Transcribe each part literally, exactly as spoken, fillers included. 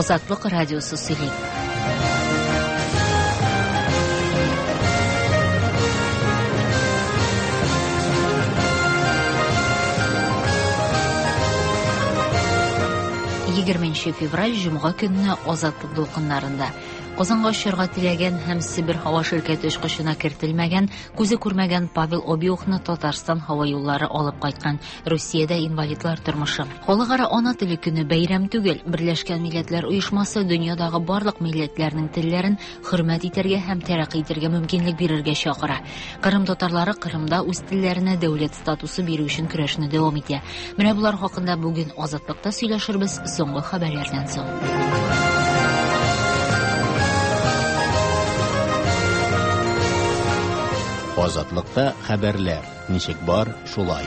Азатлык радиосы сөйли. егерменче февраль җомга көнне Азатлык дулкыннарында Казанга очырга теләгән һәм Сибир һава ширкәте очкычына кертелмәгән, күзе күрмәгән Павел Обиухны Татарстан һава юллары алып кайткан. Русиядә инвалидлар тормышы. Халыкара ана теле көне бәйрәм түгел. Берләшкән Милләтләр оешмасы дөньядагы барлык милләтләрнең телләрен хөрмәт итәргә һәм тәрәккый итәргә мөмкинлек бирергә чакыра. Кырым татарлары Кырымда үз телләренә дәүләт статусы бирү өчен көрәшне дәвам итә. Менә булар хакында бүген Азатлыкта сөйләшербез соңгы хәбәрләрдән соң. Азатлыкта хәбәрләр. Ничек бар, шулай.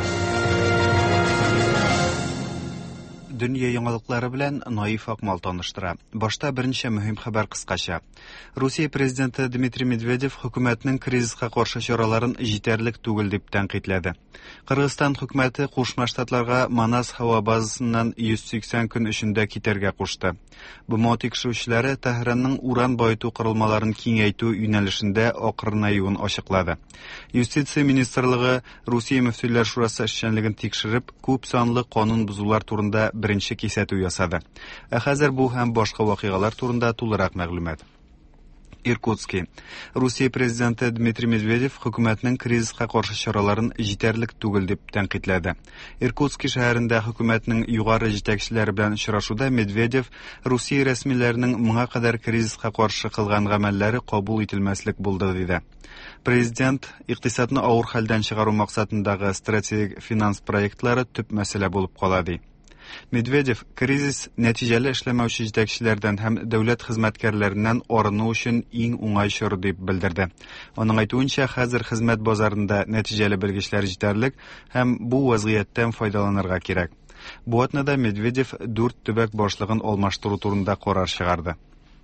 Дөнья яңалыклары белән Наиф Акмал таныштыра. Башта берничә мөһим хәбәр кыскача. Русия президенты Дмитрий Медведев хөкүмәтнең кризиска каршы чараларын җитәрлек түгел дип тәнкыйтьләде. Кыргызстан хөкүмәте Кушма Штатларга Манас һава базасыннан йөз сиксән көн эчендә китәргә кушты. БМО тикшерүчеләре Тәһранның уран байыту корылмаларын киңәйтү юнәлешендә акырынаюын ачыклады. Юстиция министрлыгы Русия мөфтиләр шурасы эшчәнлеген тикшереп, күп санлы канун бузулар турында беренче кисәтү ясады. Ә хәзер бу һәм башка вакыйгалар турында тулырак мәгълүмат. Иркутский. Русия президенты Дмитрий Медведев хөкүмәтнең кризиска каршы чараларын җитәрлек түгел дип тәнкыйтьләде. Иркутский шәһәрендә хөкүмәтнең югары җитәкчеләре белән очрашуда Медведев Русия рәсмиләренең моңа кадәр кризиска каршы кылган гамәлләре кабул ителмәслек булды диде. Президент икътисадны авыр хәлдән чыгару максатындагы стратегик финанс проектлары төп мәсьәлә булып кала ди. Медведев кризис нәтиҗәле эшләмәүче җитәкчеләрдән һәм дәүләт хезмәткәрләреннән арыну өчен иң уңай чор дип белдерде. Аның әйтүенчә, хәзер хезмәт базарында нәтиҗәле белгечләр җитәрлек һәм бу вазгыятьтән файдаланырга кирәк. Бу атнада Медведев дүрт төбәк башлыгын алмаштыру турында карар чыгарды.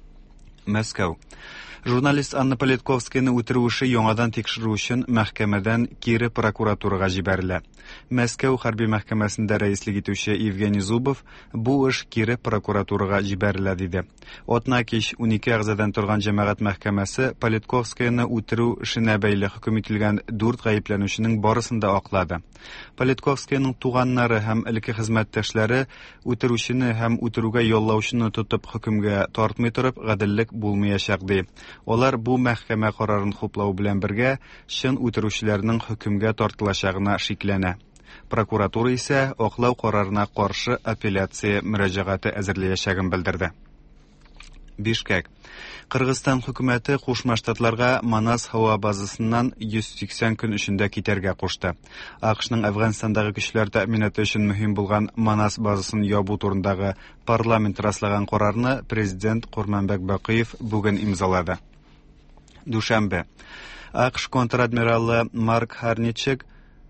Мәскәү. Журналист Анна Политковскаяны үтерү эше яңадан тикшерү өчен мәхкәмәдән кире прокуратурага җибәрелә. Мәскәү хәрби мәхкәмәсендә рәислек итүче Евгений Зубов бу эш кире прокуратурага җибәрелә диде. Атна кич унике әгъзадан торган җәмәгать мәхкәмәсе Политковскаяны үтерү эшенә бәйле хөкем ителгән дүрт гаепләнүченең барысын да аклады. Политковскаяның туганнары һәм элекке хезмәттәшләре үтерүчене һәм үтерүгә яллаучыны тотып хөкемгә тартмый торып, гаделлек булмаячак ди. Олар бу мәхкәмә карарын хуплау белән бергә чын үтерүчеләрнең хөкемгә тартылачагына шикләнә. Прокуратура исә аклау карарына каршы апелляция мөрәҗәгате әзерләячәген белдерде. Бишкек. Кыргызстан хөкүмәте Кушма Штатларга Манас һава базасыннан йөз сиксән көн эчендә китәргә кушты. АКШның Әфганстандагы көчләр тәэминаты өчен мөһим булган Манас базасын ябу турындагы парламент раслаган карарны президент Курманбек Бакыев бүген имзалады. Дүшәмбе. АКШ контр-адмиралы Марк Харничек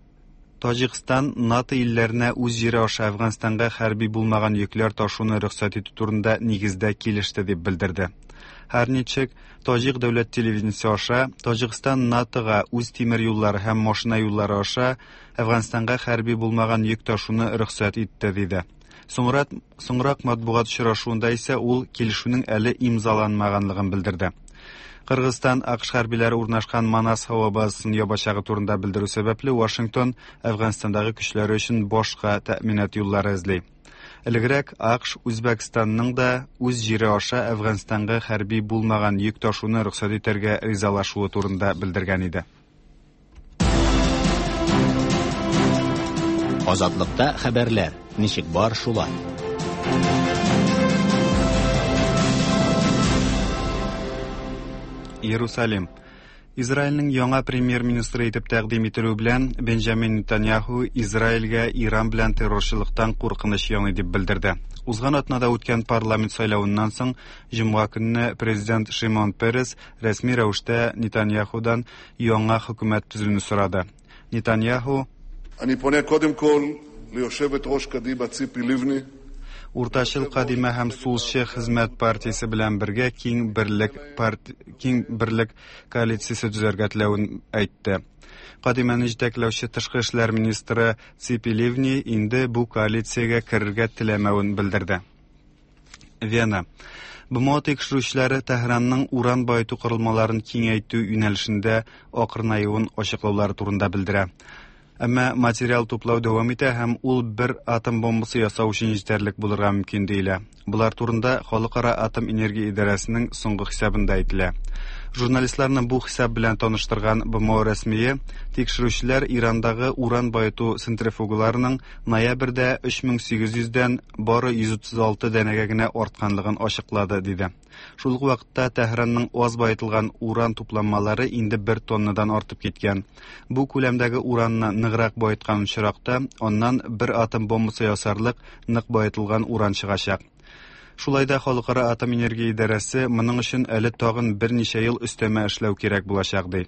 Таҗикстан НАТО илләренә үз җире аша Әфганстанга хәрби булмаган йөкләр ташуны рөхсәт итү турында нигездә килеште дип белдерде. Харничек Таҗик дәүләт телевидениесе аша Таҗикстан НАТОга үз тимер юллары һәм машина юллары аша Әфганстанга хәрби булмаган йөк ташуны рөхсәт итте диде. Соңрак соңрак матбугат очрашуында исә ул килешүнең әле имзаланмаганлыгын белдерде. Кыргызстан АКШ хәрбиләре урнашкан Манас һава базасын ябачагы турында белдерү сәбәпле Вашингтон Әфганстандагы көчләре өчен башка тәэминат юллары эзли. Элегрәк АКШ Үзбәкстанның да үз җире аша Әфганстанга хәрби булмаган йөк ташуны рөхсәт итәргә ризалашуы турында белдергән иде. Азатлыкта хәбәрләр. Ничек бар, шулай. Иерусалим. Израильнең яңа премьер-министры итеп тәкъдим ителү белән Бенджамин Нетаньяху Израильгә Иран белән террорчылыктан куркыныч яңгы дип белдерде. Узган атнада үткән парламент сайлауыннан соң җомга көнне президент Шимон Перес рәсми рәвештә Нетаньяхудан яңа хөкүмәт төзүне сорады. Нетаньяху אני פונה קודם כל ליושבת ראש קדימה ציפי לבני Уртачыл Кадима һәм Сулчы хезмәт партиясе белән бергә киң берлек парти киң берлек коалициясе төзәргә теләвен әйтте. Кадиманы җитәкләүче тышкы эшләр министры Ципи Ливни инде бу коалициягә керергә теләмәвен белдерде. Вена. БМО текшерүчеләре Тәһранның уран байыту корылмаларын киңәйтү юнәлешендә акырынаюын ачыклаулар турында белдерә. Әмма материал туплау дәвам итә һәм ул бер атом бомбасы ясау өчен җитәрлек булырга мөмкин диелә. Булар турында Халыкара атом энергия идарәсенең соңгы хисабында әйтелә. Журналистларны бу хисап белән таныштырган БМО рәсмие, тикшерүчеләр Ирандагы уран байыту центрифугаларының ноябрьдә өч мең сигез йөздән бары йөз утыз алты дәнәгә генә артканлыгын ачыклады, диде. Шул ук вакытта Тәһранның аз байытылган уран тупланмалары инде бер тоннадан артып киткән. Бу күләмдәге уранны ныграк байыткан очракта аннан бер атом бомбасы ясарлык нык байытылган уран чыгачак. Шулай да Халыкара атом энергия идарәсе моның өчен әле тагын берничә ел өстәмә эшләү кирәк булачак, ди.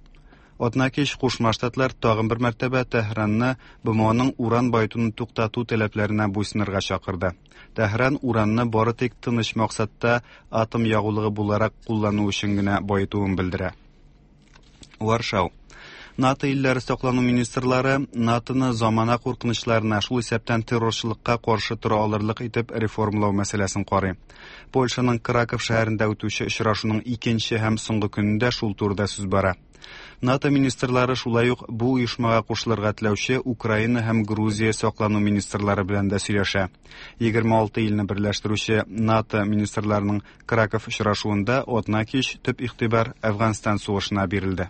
Однако Кушма Штатлар тагын бер мәртәбә Тәһранны БМОның уран байытуны туктату таләпләренә буйсынырга чакырды. Тәһран уранны бары тик тыныч максатта атом ягулыгы буларак куллану өчен генә байытуын белдерә. Варшау. НАТО илләре саклану министрлары НАТОны замана куркынычларына, шул исәптән террорчылыкка каршы тора алырлык итеп реформалау мәсьәләсен карый. Польшаның Краков шәһәрендә үтүче очрашуның икенче һәм соңгы көнендә шул турыда сүз бара. НАТО министрлары шулай ук бу оешмага кушылырга теләүче Украина һәм Грузия саклану министрлары белән дә сөйләшә. егерме алты илне берләштерүче НАТО министрларының Краков очрашуында однако төп игътибар Әфганстан сугышына бирелде.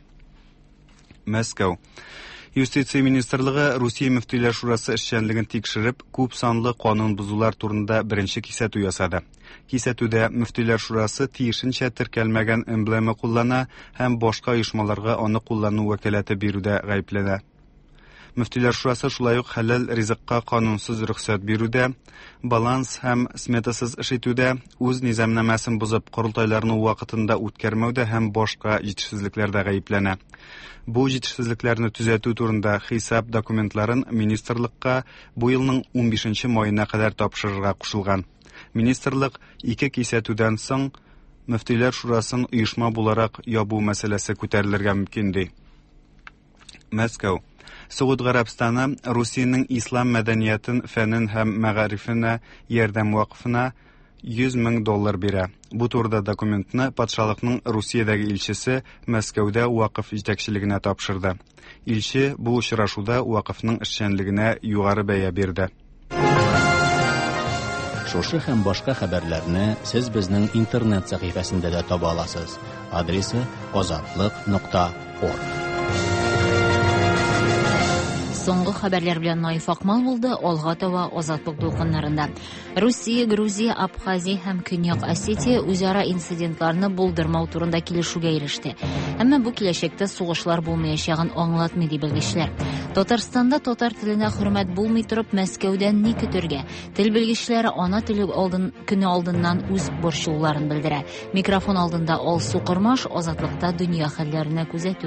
Мәскәү. Юстиция министрлыгы Русия мөфтиләр шурасы эшчәнлеген тикшереп, күп санлы канун бузулар турында беренче кисәтү ясады. Кисәтүдә мөфтиләр шурасы тиешенчә теркәлмәгән эмблема куллана һәм башка оешмаларга аны куллану вәкаләте бирүдә гаепләнә. Мөфтиләр шурасы шулай ук хәләл ризыкка канунсыз рөхсәт бирүдә, баланс һәм сметасыз эш итүдә, үз низамнамасын бузып, корылтайларны вакытында үткәрмәүдә һәм башка җитешсезлекләрдә гаепләнә. Бу җитешсезлекләрне төзәтү турында хисап документларын министрлыкка бу елның унбишенче маена кадәр тапшырырга кушылган. Министрлык ике кисәтүдән соң мөфтиләр шурасын оешма буларак ябу мәсьәләсе күтәрелергә мөмкин, ди. Мәскәү. Сауд Гарәбстаны Русиянең ислам мәдәниятен, фәнен һәм мәгарифенә ярдәм вакфына йөз мең доллар бирә. Бу турыда документны патшалыкның Русиядәге илчесе Мәскәүдә вакыф җитәкчелегенә тапшырды. Илче бу очрашуда вакыфның эшчәнлегенә югары бәя бирде. Шушы һәм башка хәбәрләрне сез безнең интернет сәхифәсендә дә таба аласыз. Адресы азатлык нокта орг. Соңгы хәбәрләр белән Наиф Акмал булды. Алга таба азатлык дулкыннарында. Русия, Грузия, Абхазия һәм Көньяк Осетия үзара инцидентларны булдырмау турында килешүгә иреште. Әмма бу киләчәктә сугышлар булмаячагын аңлатмый, ди белгечләр. Татарстанда татар теленә хөрмәт булмый торып, Мәскәүдән ни көтәргә? Тел белгечләре ана теле алдын көне алдыннан үз борчуларын белдерә. Микрофон алдында Алсу Кырмаш, азатлыкта дөнья хәлләренә күзәтү.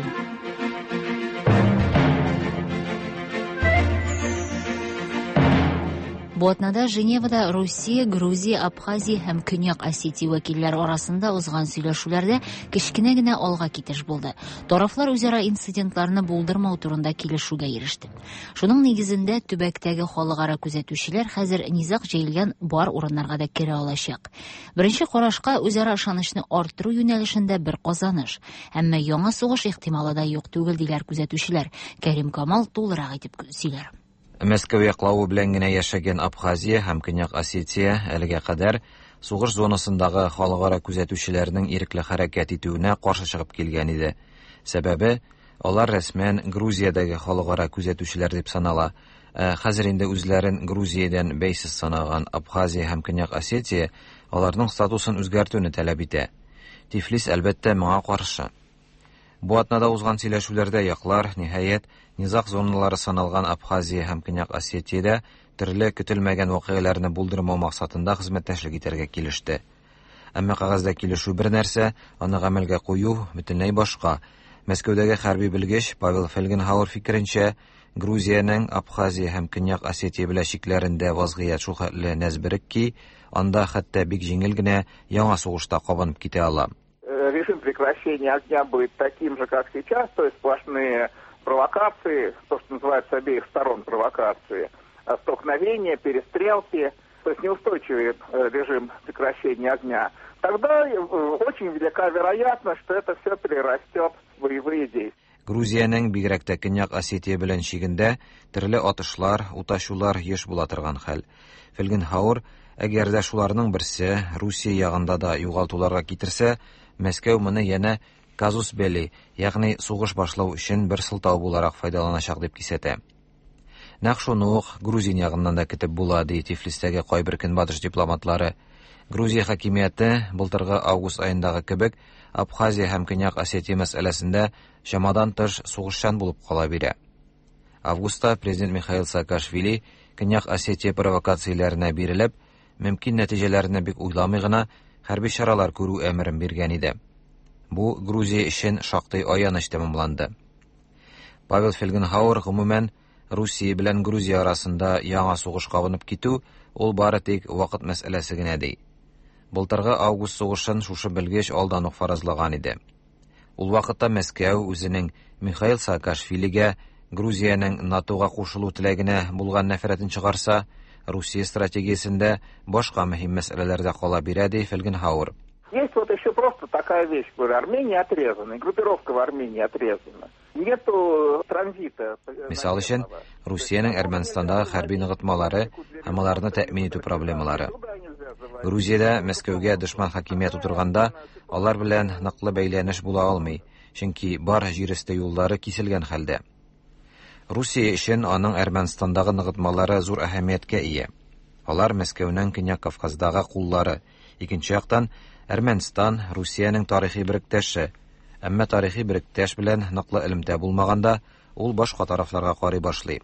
Бу атнада Женевада Русия, Грузия, Абхазия һәм Көньяк Осетия вәкилләре арасында узган сөйләшүләрдә кечкенә генә алга китеш булды. Тарафлар үзара инцидентларны булдырмау турында килешүгә иреште. Шуның нигезендә төбәктәге халыкара күзәтүчеләр хәзер низак җәелгән бар урыннарга да керә алачак. Беренче карашка үзара ышанычны арттыру юнәлешендә бер казаныш, әмма яңа сугыш ихтималы да юк түгел, диләр күзәтүчеләр. Кәрим Камал тулырак итеп сөйләр. Мәскәү яклауы белән генә яшәгән Абхазия һәм Көньяк Осетия әлегә кадәр сугыш зонасындагы халыкара күзәтүчеләрнең ирекле хәрәкәт итүенә каршы чыгып килгән иде. Сәбәбе, алар рәсмән Грузиядәге халыкара күзәтүчеләр дип санала. Хәзер инде үзләрен Грузиядән бәйсез санаган Абхазия һәм Көньяк Осетия аларның статусын үзгәртүне таләп итә. Тифлис әлбәттә моңа каршы. Бу атнада узган сөйләшүләрдә яклар, ниһаять, низак зоналары саналган Абхазия һәм Көньяк Осетиядә төрле көтелмәгән вакыйгаларны булдырмау максатында хезмәттәшлек итәргә килеште. Әмма кагазда килешү бер нәрсә, аны гамәлгә кую бөтенләй башка. Мәскәүдәге хәрби белгеч Павел Фельгенхауэр фикеренчә, Грузиянең Абхазия һәм Көньяк Осетия белән чикләрендә вазгыять шул хәтле нәзберек ки, анда хәтта бик җиңел генә яңа сугышта кабынып китә ала. Режим прекращения огня будет таким же, как сейчас, то есть сплошные провокации, то, что называется с обеих сторон провокации, столкновения, перестрелки, то есть неустойчивый режим прекращения огня, тогда очень велика вероятность, что это все перерастет в боевые действия. Грузияның бигрәк тә Көньяк Осетия белән чигендә төрле атышлар, уташулар еш була торган хәл. Фельгенхауэр, әгәр дә шуларның берсе Русия ягында да югалтуларга китерсә, Мәскәү моны янә казус белли, ягъни сугыш башлау өчен бер сылтау буларак файдаланачак дип кисәтә. Нәкъ шуны ук Грузия ягыннан да көтеп була, ди Тифлистәге кайбер көнбатыш дипломатлары. Грузия хакимияте былтыргы август аендагы кебек Абхазия һәм Көньяк Осетия мәсьәләсендә шамадан тыш сугышчан булып кала бирә. Августта президент Михаил Саакашвили Көньяк Осетия провокацияләренә бирелеп, мөмкин нәтиҗәләрне бик уйламый гына хәрби чаралар күрү әмерен биргән иде. Бу Грузия өчен шактый аяныч тәмамланды. Павел Фельгенхауэр гомумән Русия белән Грузия арасында яңа сугыш кабынып китү ул бары тик вакыт мәсьәләсе генә ди. Былтыргы август сугышын шушы белгеч алдан ук фаразлаган иде. Ул вакытта Мәскәү үзенең Михаил Саакашвилигә Грузияның НАТОга кушылу теләгенә булган нәфрәтен чыгарса, Русия стратегиясендә башка мөһим мәсьәләләрдә кала бирә, ди Фельгенхауэр. Есть вот еще просто такая вещь, говорю, Армения отрезана, группировка в Армении отрезана. Нету транзита. Мисал өчен, Русияның Әрмәнстандагы хәрби ныгытмалары һәм аларны тәэмин итү проблемалары. Грузиядә Мәскәүгә дошман хакимият утырганда, алар белән ныклы бәйләнеш була алмый, чөнки бар җир өсте юллары киселгән хәлдә. Русия өчен аның Әрмәнстандагы ныгытмалары зур әһәмияткә ия. Алар Мәскәүнең Көньяк Кавказдагы куллары. Икенче яктан, Әрмәнстан Русияның тарихи беректәше. Әмма тарихи беректәш белән ныклы элемтә булмаганда, ул башка тарафларга карый башлый.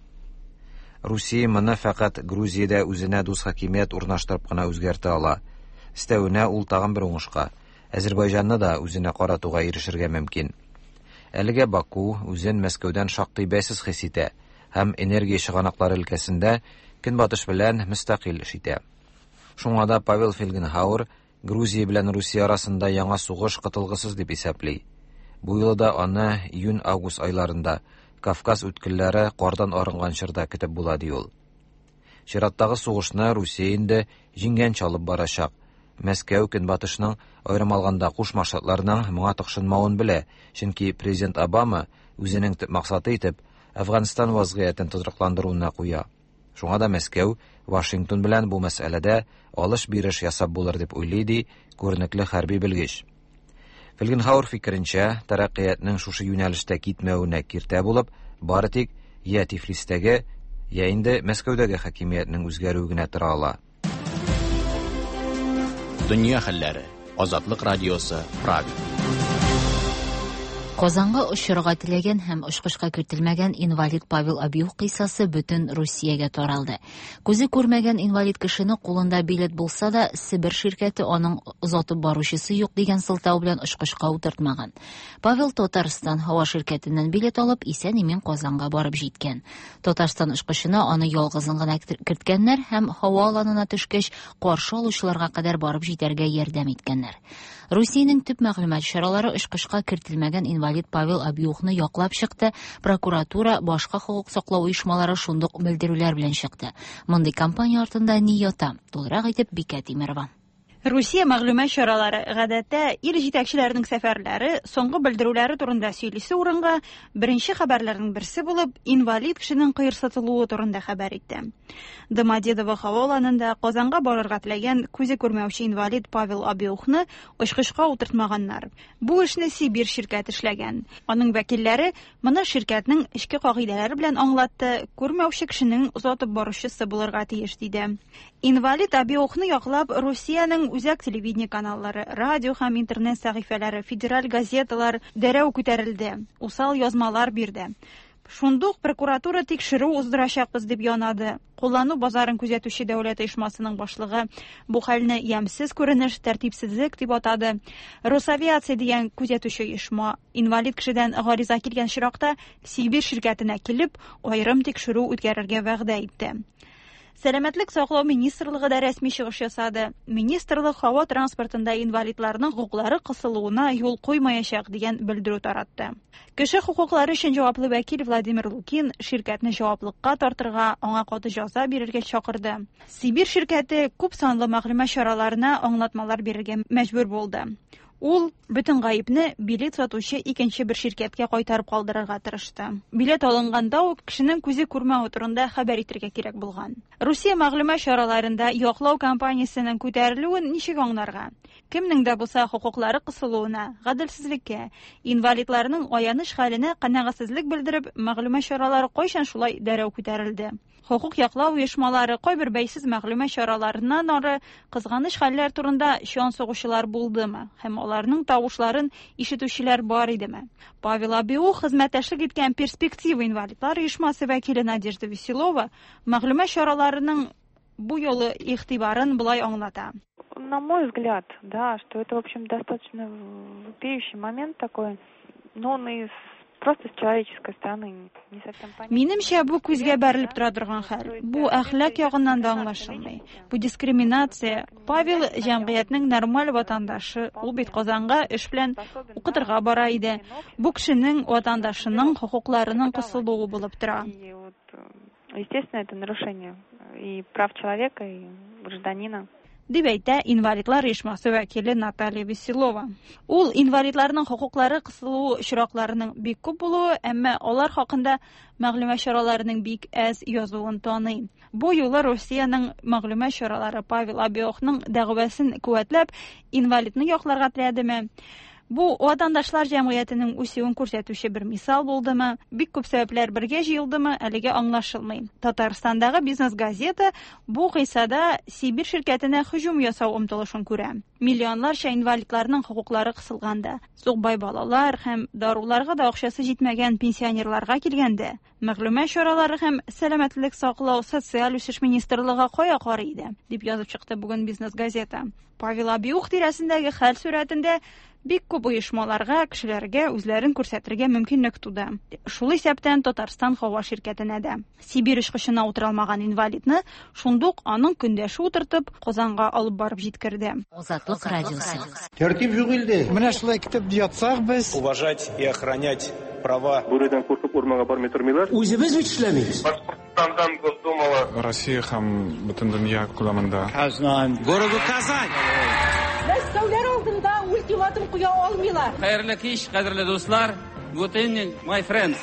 Русия моны фақат Грузиядә үзенә дус хакимият урнаштырып кына үзгәртә ала. Истәүенә ул тагын бер уңышка, Азәрбайҗанны да үзенә каратуга ирешергә мөмкин. Әлегә Баку үзен Мәскәүдән шактый бәйсез хис итә һәм энергия чыганаклары өлкәсендә көнбатыш белән мөстәкыйль эш итә. Шуңа да Павел Фельгенхауэр Грузия белән Русия арасында яңа сугыш кытылгысыз дип исәпли. Бу елда аны июнь-август айларында Кавказ үткелләре кардан арынган чорда көтеп була, ди ул. Чираттагы сугышны Русия инде җиңгән чалып барачак. Мәскәү көнбатышның аерым алганда кушма шатларның моңа тыкшынмавын белә, чөнки президент Обама үзенең төп максаты итеп Әфганстан вазгыятен тотрыкландыруына куя. Шуңа да Мәскәү Вашингтон белән бу мәсьәләдә алыш-биреш ясап булыр дип уйлый, ди күренекле хәрби белгеч. Фельгенхауэр фикеренчә, тараҡҡиятның шушы юнәлештә китмәүенә киртә булып, бары тик я Тифлистәге, я инде Мәскәүдәге хакимиятның үзгәреүе генә тора ала. Дөнья хәлләре. Азатлык радиосы, Прага. Казанга очырга теләгән һәм очкышка кертелмәгән инвалид Павел Обиух кыйссасы бөтен Русиягә таралды. Күзе күрмәгән инвалид кешене кулында билет булса да, Себер ширкәте аның озатып баручысы юк дигән сылтау белән очкышка утыртмаган. Павел Татарстан һава ширкәтеннән билет алып, исән-имин Казанга барып җиткән. Татарстан очкышына аны ялгызын гына керткәннәр һәм һава аланына төшкәч, каршы алучыларга кадәр барып җитәргә ярдәм иткәннәр. Русиянең төп мәгълүмат чаралары очкышка кертелмәгән инвалид Павел Обиухны яклап чыкты. Прокуратура, башка хокук саклау оешмалары шундук белдерүләр белән чыкты. Мондый кампания артында ни ята? Тулырак әйтеп Бикә Тимерова. Русия мәгълүмат чаралары гадәттә ил җитәкчеләренең сәфәрләре, соңгы белдерүләре турында сөйлисе урынга беренче хәбәрләрнең берсе булып инвалид кешенең кыерсытылуы турында хәбәр итте. Домодедово һаваланында Казанга барырга теләгән күзе күрмәүче инвалид Павел Обиухны очкышка утыртмаганнар. Бу эшне Сибир ширкәте эшләгән. Аның вәкилләре моны ширкәтнең эчке кагыйдәләре белән аңлатты, күрмәүче кешенең озатып баручысы булырга тиеш диде. Инвалид Обиухны яклап Русиянең үзәк телевидение каналлары, радио һәм интернет сәхифәләре, федераль газеталар дәрәү күтәрелде, усал язмалар бирде. Шундук прокуратура тикшерү уздырачакбыз дип янады. Куллану базарын күзәтүче дәүләт оешмасының башлыгы бу хәлне ямсыз күренеш, тәртипсезлек дип атады. Росавиация дигән күзәтүче оешма инвалид кешедән гариза килгән чиракта Сибир ширкәтенә килеп, аерым тикшерү үткәрергә вәгъдә итте. Сәламәтлек саклау министрлыгы да рәсми чыгыш ясады. Министрлык һава транспортында инвалидларның хокуклары кысылуына юл куймаячак дигән белдерү таратты. Кеше хокуклары өчен җаваплы вәкил Владимир Лукин ширкәтне җаваплылыкка тартырга, аңа каты җәза бирергә чакырды. Сибир ширкәте күп санлы мәгълүмат чараларына аңлатмалар бирергә мәҗбүр булды. Ул бөтен гаепне билет сатучы икенче бер ширкәткә кайтарып калдырырга тырышты. Билет алынганда ук кешенең күзе күрмәү турында хәбәр итәргә кирәк булган. Русия мәгълүмат чараларында яклау кампаниясенең күтәрелүен ничек аңларга? Кемнең дә булса хокуклары кысылуына, гаделсезлеккә, инвалидларның аяныч хәленә канәгатьсезлек белдереп, мәгълүмат чаралары кайчан шулай дәрәү күтәрелде. Хокук яклау оешмалары кайбер бәйсез мәгълүмат чараларыннан ары кызганыч хәлләр турында чан сугучылар булдымы һәм аларның тавышларын ишетүчеләр бар идеме? Павел Обиух хезмәттәшлек иткән перспектива инвалидлар оешмасы вәкиле Надежда Веселова мәгълүмат чараларының бу юлы игътибарын булай аңлата. На мой взгляд, да, что это, в общем, достаточно вопиющий момент такой, но он и просто с человеческой стороны не совсем понятно. Минемчә, бу күзгә бәрелеп тора торган хәл. Бу әхлак ягыннан да аңлашылмый. Бу дискриминация. Павел җәмгыятьнең нормаль ватандашы, ул бит Казанга эш белән укытырга бара иде. Бу кешенең ватандашының хокукларының кысылуы булып тора. Естественно, это нарушение и прав человека, и гражданина. Дип әйтә инвалидлар оешмасы вәкиле Наталья Веселова. Ул инвалидларның хокуклары кысылу очракларының бик күп булуы, әмма алар хакында мәгълүмат чараларының бик әз язуын таный. Бу юлы Россиянең мәгълүмат чаралары Павел Обиохның дәгъвасын куәтләп, инвалидны якларга теләдеме? Бу ватандашлар җәмгыятенең үсүен күрсәтүче бер мисал булдымы? Бик күп сәбәпләр бергә җыелдымы? Әлегә аңлашылмый. Татарстандагы бизнес-газета бу кыйссада Сибир ширкәтенә һөҗүм ясау омтылышын күрә. Миллионларча инвалидларның хокуклары кысылганда, сугбай балалар һәм даруларга да акчасы җитмәгән пенсионерларга килгәндә, мәгълүмат чаралары һәм сәламәтлек саклау социаль үсеш министрлыгы кая карый иде, дип язып чыкты бүген бизнес-газета. Павел Обиух тирәсендәге хәл сурәтендә бик күп оешмаларга, кешеләргә үзләрен күрсәтергә мөмкинлек туды. Шул исәптән Татарстан һава ширкәтенә дә. Сибир очкычына утыралмаган инвалидны шундук аның көндәше утыртып Казанга алып барып җиткерде. Азатлык радиосы. Тәртип юк инде. Менә шулай китеп ятсак без, уважать и охранять права. Бүредән куркып урманга бармый тормыйлар. Үзебез бит эшләмибез. Башкортстандан Госдумага Россия һәм бөтен дөнья күләмендә. Казан, городу Казань. Мәскәүләр алдында ультиматум куя алмыйлар. Хәерле кич, кадерле дуслар. Good evening, my friends.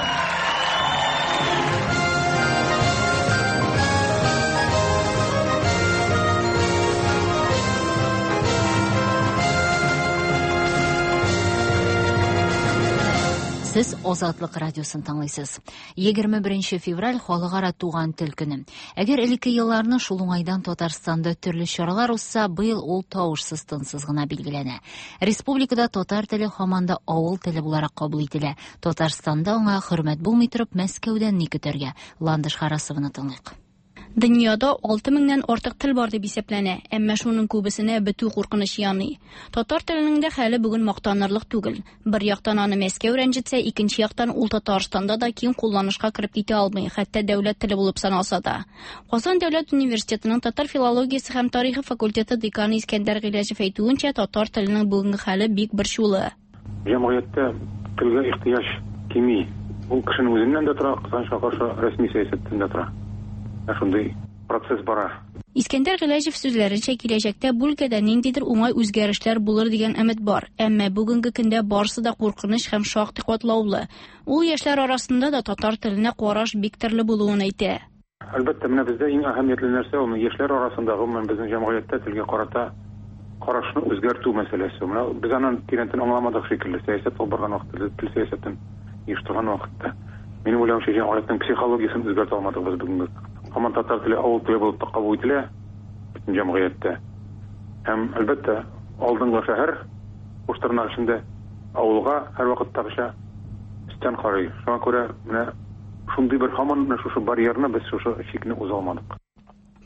Сез Азатлык радиосын тыңлыйсыз. егерме беренче февраль халыкара туган тел көне. Әгәр элекке елларны шул уңайдан Татарстанда төрле чаралар узса, быел ул тавышсыз тынсыз гына билгеләнә. Республикада татар теле һаман да авыл теле буларак кабул ителә. Татарстанда аңа хөрмәт булмый торып, Мәскәүдән ни көтәргә? Ландыш Харасовны тыңлыйк. Дөньяда алты меңнән артык тел бар дип исәпләнә, әмма шуның күбесенә бетү куркыныч яный. Татар теленең дә хәле бүген мактанырлык түгел. Бер яктан аны Мәскәү рәнҗетсә, икенче яктан ул Татарстанда да киң кулланышка кирип китә алмый, хәтта дәүләт теле булып саналса да. Казан дәүләт университетының татар филологиясе һәм тарихы факультеты деканы Искәндәр Гыйләҗев әйтүенчә, татар теленең бүгенге хәле бик борчулы. Җәмгыятьтә телгә ихтыяҗ кими. Ул кешенең үзеннән дә тора, Казанга каршы рәсми сәясәттән дә тора. Шундый процесс бара. Искәндәр Гыйләҗев сүзләренчә, киләчәктә бүлгәдә ниндидер уңай үзгәрешләр булыр дигән өмет бар. Әмма бүгенге көндә барысы да куркыныч һәм шактый катлаулы. Ул яшьләр арасында да татар теленә караш бик төрле булуын әйтә. Әлбәттә, менә бездә иң әһәмиятле нәрсә ул яшьләр арасында гомумән безнең җәмгыятьтә телгә карата карашны үзгәртү мәсьәләсе. Менә без аның тирәнтен аңламадык шикелле. Сәясәт алып вакытта, тел сәясәтен оештырган вакытта. Минем уйлавымча, җәмгыятьнең психологиясын үзгәртә алмадык без бүгенге. Һаман татар теле авыл теле булып кабул ителә бөтен җәмгыятьтә. Һәм әлбәттә, алдынгы шәһәр уштырна эчендә авылга һәр вакыттагыча өстән карый. Шуңа күрә менә шундый бер һаман шушы барьерны без шушы чикне уза алмадык.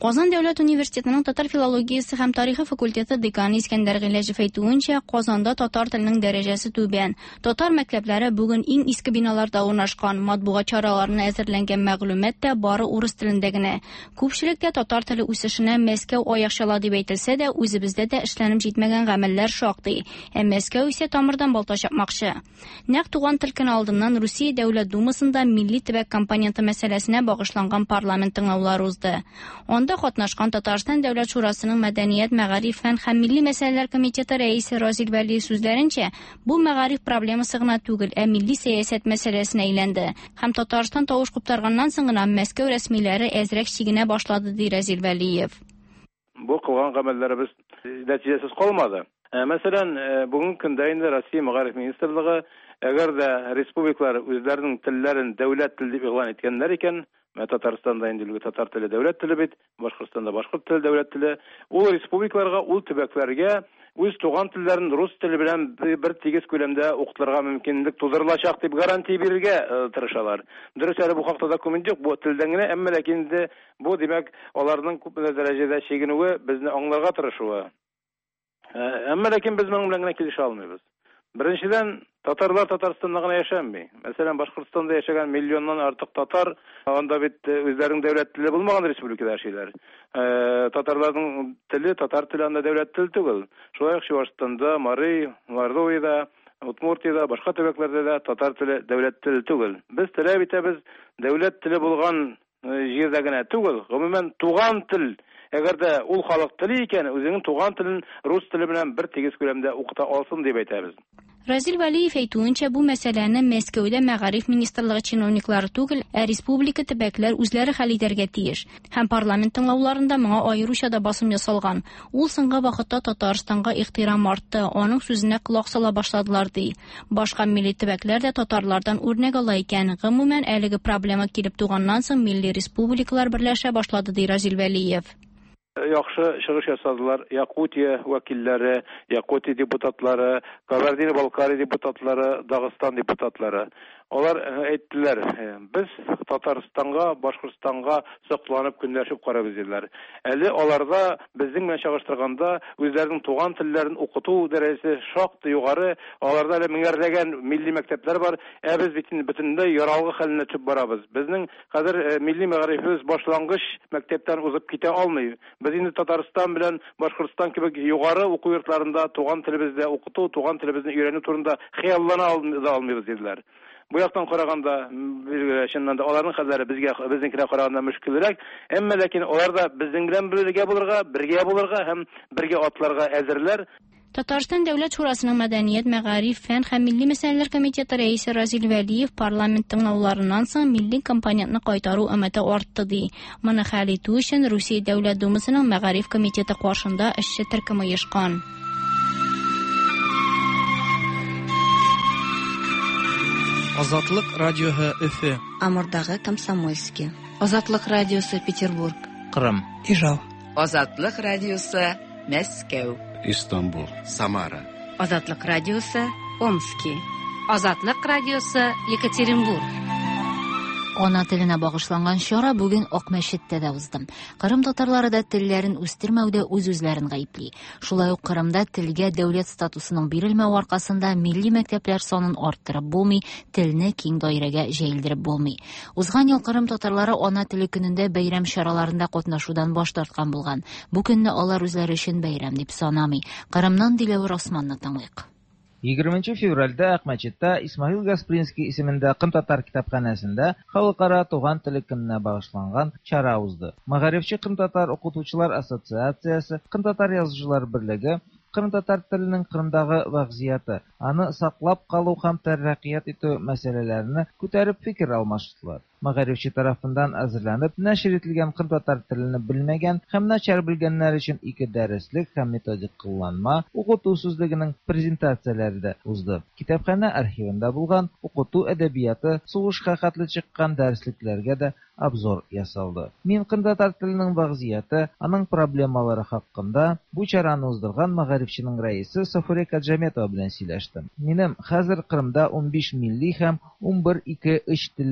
Казан дәүләт университетының татар филологиясе һәм тарихы факультеты деканы Искәндәр Гыйләҗев әйтүенчә, Казанда татар теленең дәрәҗәсе түбән. Татар мәктәпләре бүген иң иске биналарда урнашкан, матбугат чараларына әзерләнгән мәгълүмат та бары урыс телендә генә. Күпчелектә татар теле үсешенә Мәскәү аяк-чала дип әйтелсә дә, үзебездә дә эшләнеп җитмәгән гамәлләр шактый. Ә Мәскәү исә тамырдан балта чапмакчы. Нәкъ туган тел көне алдыннан Русия дәүләт думасында милли төбәк компоненты мәсьәләсенә багышланган парламент тыңлаулары узды. Анда катнашкан Татарстан дәүләт шурасының мәдәният, мәгариф, фән һәм милли мәсьәләләр комитеты рәисе Разил Вәли сүзләренчә, бу мәгариф проблемасы гына түгел, ә милли сәясәт мәсьәләсенә әйләнде. Һәм Татарстан тавыш куптарганнан соң гына Мәскәү рәсмиләре әзрәк чигенә башлады, ди Разил Вәлиев. Бу кылган гамәлләребез нәтиҗәсез калмады. Мәсәлән, бүгенге көндә инде Россия мәгариф министрлыгы, әгәр дә республикалар үзләренең телләрен дәүләт тел дип игълан иткәннәр икән, Татарстанда инде татар теле дәүләт теле бит, Башкортстанда башкорт теле дәүләт теле, ул республикаларга, ул төбәкләргә үз туган телләрен рус теле белән бер тигез күләмдә укытырга мөмкинлек тудырылачак дип гарантия бирергә тырышалар. Дөрес, әле бу хакта документ юк, бу телдән генә, әмма ләкин инде бу димәк аларның күп дәрәҗәдә чигенүе безне аңларга тырышуы. Әмма ләкин без моның белән генә килешә алмыйбыз. Беренчедән, татарлар Татарстанда гына яшәмый. Мәсәлән, Башкортстанда яшәгән миллионнан артык татар, анда бит үзләренең дәүләт теле булмаган республикада яшиләр. Татарларның теле, татар теле анда дәүләт теле түгел. Шулай ук Чувашстанда, Марий, Мордовияда, Удмуртиядә, башка төбәкләрдә дә татар теле дәүләт теле түгел. Без теләп итәбез дәүләт теле булган җирдә генә түгел, гомумән туган тел. Әгәр дә ул халык теле икән, үзенең туган телен рус теле белән бер тигез күләмдә укыта алсын дип әйтәбез. Разил Вәлиев әйтүенчә, бу мәсьәләне Мәскәүдә мәгариф министрлыгы чиновниклары түгел, ә республика төбәкләр үзләре хәл итәргә тиеш. Һәм парламент тыңлауларында моңа аеруча да басым ясалган. Ул соңгы вакытта Татарстанга ихтирам артты, аның сүзенә колак сала башладылар ди. Башка милли төбәкләр дә татарлардан үрнәк ала икән. Гомумән, әлеге проблема килеп туганнан соң милли республикалар берләшә башлады, ди Разил Вәлиев. Яхшы чыгыш ясадылар. Якутия вәкилләре, Якутия депутатлары, Кабардино-Балкария депутатлары, Дагыстан депутатлары. Алар әйттеләр, без Татарстанга, Башкортстанга сокланып көнләшеп карабыз диделәр. Әле аларда безнең белән чагыштырганда үзләренең туган телләрен укыту дәрәҗәсе шактый югары, аларда әле меңәрләгән милли мәктәпләр бар, ә без бөтенләй яралгы хәленә төшеп барабыз. Безнең хәзер милли мәгарифебез башлангыч мәктәптән узып китә алмый. Без инде Татарстан белән Башкортстан кебек югары уку йортларында туган телебездә укыту, туган телебезне өйрәнү турында хыяллана алмыйбыз диделәр. Бу яктан караганда, чыннан да аларның хәлләре безгә безнекенә караганда мөшкилрәк, әмма ләкин алар да безнең белән бергә булырга, бергә булырга һәм бергә атларга әзерләр. Татарстан дәүләт шурасының мәдәният, мәгариф, фән һәм милли мәсьәләләр комитеты рәисе Разил Вәлиев парламент тыңлауларыннан соң милли компонентны кайтару өмете артты ди. Моны хәл итү өчен Русия дәүләт думасының мәгариф комитеты каршында эшче төркем оешкан. Азатлык радиоһы Өфе. Амурдагы Комсомольский. Азатлык радиосы Петербург. Кырым. Ижау. Азатлык радиосы Мәскәү. Истанбул. Самара. Азатлык радиосы Омский. Азатлык радиосы Екатеринбург. Ана теленә багышланган чара бүген Акмәчеттә дә узды. Кырым татарлары да телләрен үстермәүдә үз-үзләрен гаепли. Шулай ук Кырымда телгә дәүләт статусының бирелмәү аркасында милли мәктәпләр санын арттырып булмый, телне киң даирәгә җәелдереп булмый. Узган ел Кырым татарлары ана теле көнендә бәйрәм чараларында катнашудан баш тарткан булган. Бу көнне алар үзләре өчен бәйрәм дип санамый. Кырымнан Диләвер Османны тыңлыйк. егерменче февральдә Акмәчеттә Исмаил Гаспринский исемендә Кым татар китапханәсендә халыкара туган теле көненә багышланган чара узды. Мәгарифче Кым татар укытучылар ассоциациясе, Кым татар язучылар берлеге, Кырым татар теленең Кырымдагы вазгыяты, аны саклап калу һәм тәрәккыят итү мәсьәләләренә күтәреп фикер алмаштылар. Мәгарифче тарафыннан әзерләнеп, нәшер ителгән Кырым татар телене белмәгән һәм начар белгәннәр өчен ике дәреслек һәм методик кулланма укыту сүзлегенең презентацияләре дә узды. Китапханә архивында булган укыту әдәбияты, сугышка хәтле чыккан дәреслекләргә дә обзор ясалды. Мин Кырым татар теленең вазгыяты, аның проблемалары хакында бу чараны уздырган мәгарифченең рәисе Сафуре Каджаметова белән сөйләштем. Минем хәзер Кырымда унбиш милли һәм унбер ике-өч телле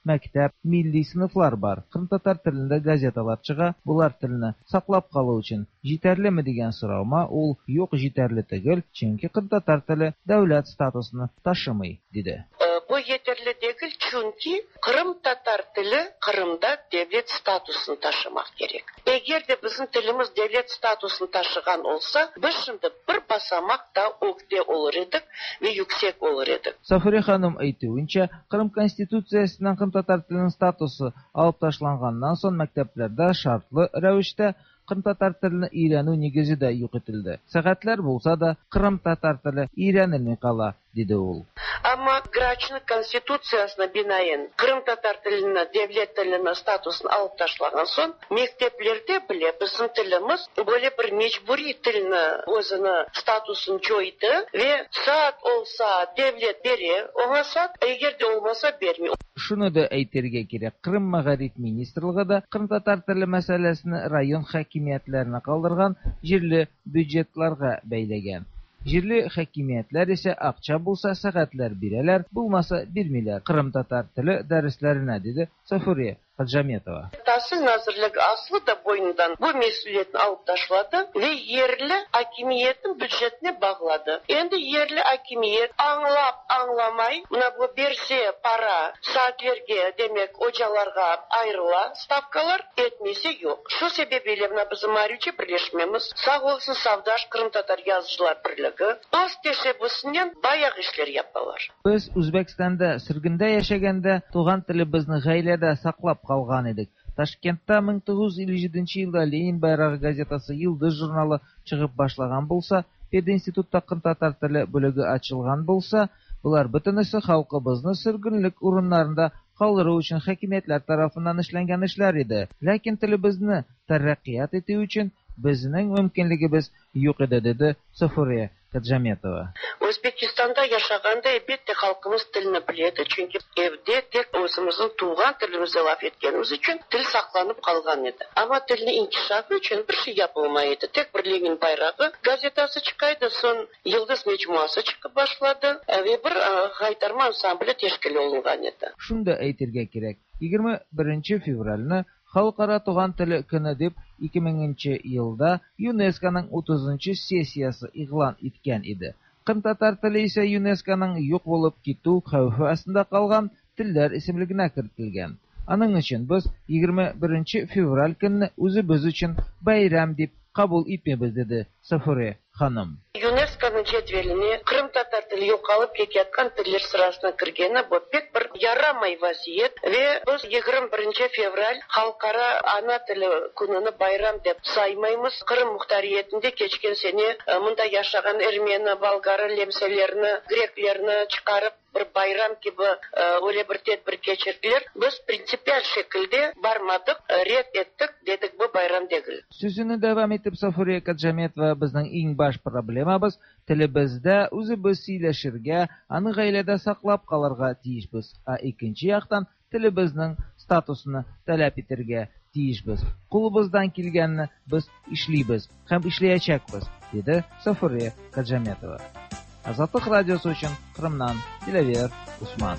мәктәп, милли сыйныфлар бар. Кырымтатар телендә газеталар чыга. Булар телне саклап калу өчен җитәрлеме дигән сораума ул юк, җитәрле түгел, чөнки кырымтатар теле дәүләт статусын ташымый, диде. Bu yeterli değil çünkü Kırım Tatar dili Kırım'da devlet statüsünü taşımak gerek. Eğer de bizim dilimiz devlet statüsünü taşıgan olsa, biz şimdi bir basamak da okte olur edik ve yüksek olur edik. Сафуре ханым әйтүенчә, Кырым конституциясеннән Кырым татар теленең статусы алып ташланганнан соң мәктәпләрдә шартлы рәвештә Кырым татар телене өйрәнү нигезе дә юк ителде. Сәгатьләр булса да Кырым татар теле өйрәнелми кала, диде ул. Ama Graçlı konstitusiyasına binaen Kırım Tatar tiline, devlet tiline statusunu alıp taşlanan son mekteplerde bile bizim tilimiz böyle bir mecburi tiline özünü statusunu çoydu ve saat olsa devlet verir, ona saat eğer de olmasa vermiyor. Шуны да әйтергә кирәк. Кырым мәгариф министрлыгы да Кырым татар теле мәсьәләсен район хакимиятләренә калдырган, җирле бюджетларга бәйләгән. Җирле хакимиятләр исә акча булса сәгатьләр бирәләр, булмаса бирмиләр. Кырым татар теле дәресләренә, диде Сафуре Хаджаметова. Tahsil Nazırlığı aslı da boyundan bu mesuliyetini alıp taşladı ve yerli hakimiyetin bütçetine bağladı. Şimdi yerli hakimiyet anlap anlamay buna bu berse para saatlerge demek hocalarga ayrılan stavkalar etmesi yok. Şu sebebiyle bizim Arıcı birleşmemiz sağ olsun Savdaş Kırım Tatar Yazıcılar Birliği öz teşebbüsünden bayağı işler yaptılar. Biz Үзбәкстанда сürgündə яшәгәндә туган телебезне гаиләдә саклап калган идек. Ташкентта мең тугыз йөз илле җиденче елда Ленин байрагы газетасы Йылдыз журналы чыгып башлаган булса, пединститутта Кырым татар теле бүлеге ачылган булса, булар бөтенесе халкыбызны сөргенлек урыннарында калдыру өчен хакимиятләр тарафыннан эшләнгән эшләр иде. Ләкин телебезне тәрәккыят итү өчен безнең мөмкинлегебез юк иде, диде Сафуре Хаджаметова. Özbekistan'da yaşaganda elbette halkımız dilini biledi. Çünkü evde tek özümüzün tuğan dilimizi laf etkenimiz için dil saklanıp kalgan idi. Ama dilini inkişafı için bir şey yapılmaydı. Tek bir Lenin bayrağı gazetası çıkaydı. Son Yıldız Mecmuası çıkıp başladı. Ve bir haydarma ansambili teşkil olungan idi. Şunu da әйтергә кирәк. егерме беренче февральне Халыкара туган теле көне дип ике меңенче елда ЮНЕСКОның утызынчы сессиясы игълан иткән иде. Кырым татар теле исә ЮНЕСКОның юк булып китү хәвефе астында калган телләр исемлегенә кертелгән. Аның өчен без егерме беренче февраль көнне үзебез өчен бәйрәм дип кабул итмәбез, диде Сафуре ханым. ЮНЕСКОның cetveline Kırım Tatar dili yo'qolib ketayotgan tillar sırasına kirgeni bu pek bir yaramay vaziyet ve biz yigirme birinchi fevral xalqaro ana tili kunini bayram deb saymaymiz. Kırım muhtariyetinde geçken sene munda yaşagan Ermeni, Bolgar, Lemselerini, Greklerini çıkarıp bir bayram gibi öyle bir tedbir geçirdiler. Biz prinsipal şekilde barmadık, red ettik, dedik bu bayram değil. Sözünü devam etip Safure Kajametova bizning eng baş problemabız tilibizdə үзебез сөйләшергә, аны гаиләдә саклап калырга тиешбез. А икенче яктан телебезнең статусны таләп итәргә тиешбез. Кулыбыздан килгәнне без эшлибез һәм эшләячәкбез, диде Сафуре Каҗаметова. Азатлык радиосы өчен Кырымнан Диләвер Усман.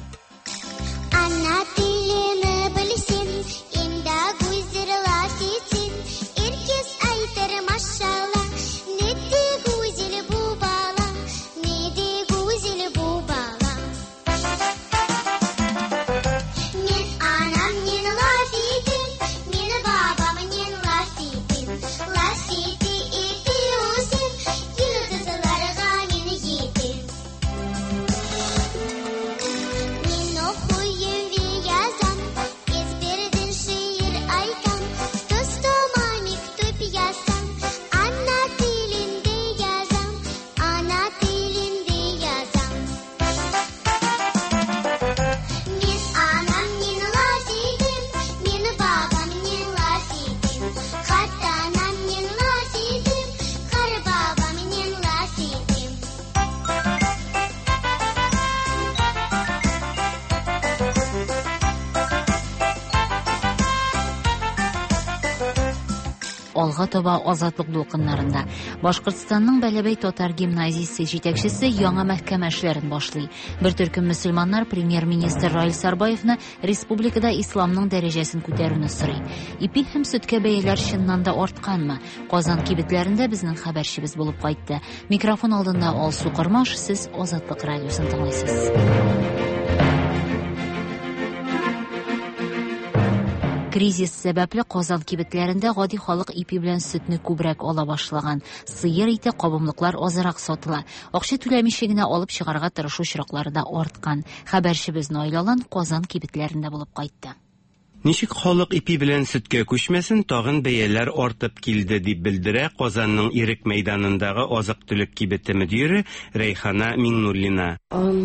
Ана телне белсен, инде гүзерлә син, иркес әйтер машалла, нетте гүзел бу бала, нетте гүзел бу бала. Мен анам мен лафитин, мен бабам мен лафитин, лафити ити усин, йылдызларга мен йитин. Мен алга таба азатлык дулкыннарында. Башкортстанның Бәләбәй татар гимназиясе җитәкчесе яңа мәхкәмә эшләрен башлый. Бер төркем мөселманнар премьер-министр Раил Сарбаевны республикада исламның дәрәҗәсен күтәрүне сорый. Ипи һәм сөткә бәяләр чыннан да артканмы? Казан кибетләрендә безнең хәбәрчебез булып кайтты. Микрофон алдында Алсу Кырмаш, сез Азатлык радиосын тыңлыйсыз. Кризис сәбәпле Казан кибетләрендә гади халык ипи белән сөтне күбрәк ала башлаган. Сыер ите, кабымлыклар азрак сатыла. Акча түләмичә генә алып чыгарга тырышу очраклары да арткан. Хәбәрчебез Наилалан Казан кибетләрендә булып кайтты. Ничек халык ипи белән сөткә күчмәсен, тагын бәяләр артып килде дип белдерә Казанның Ирек мәйданындагы азык-төлек кибете мөдире Рәйхана Миңнуллина.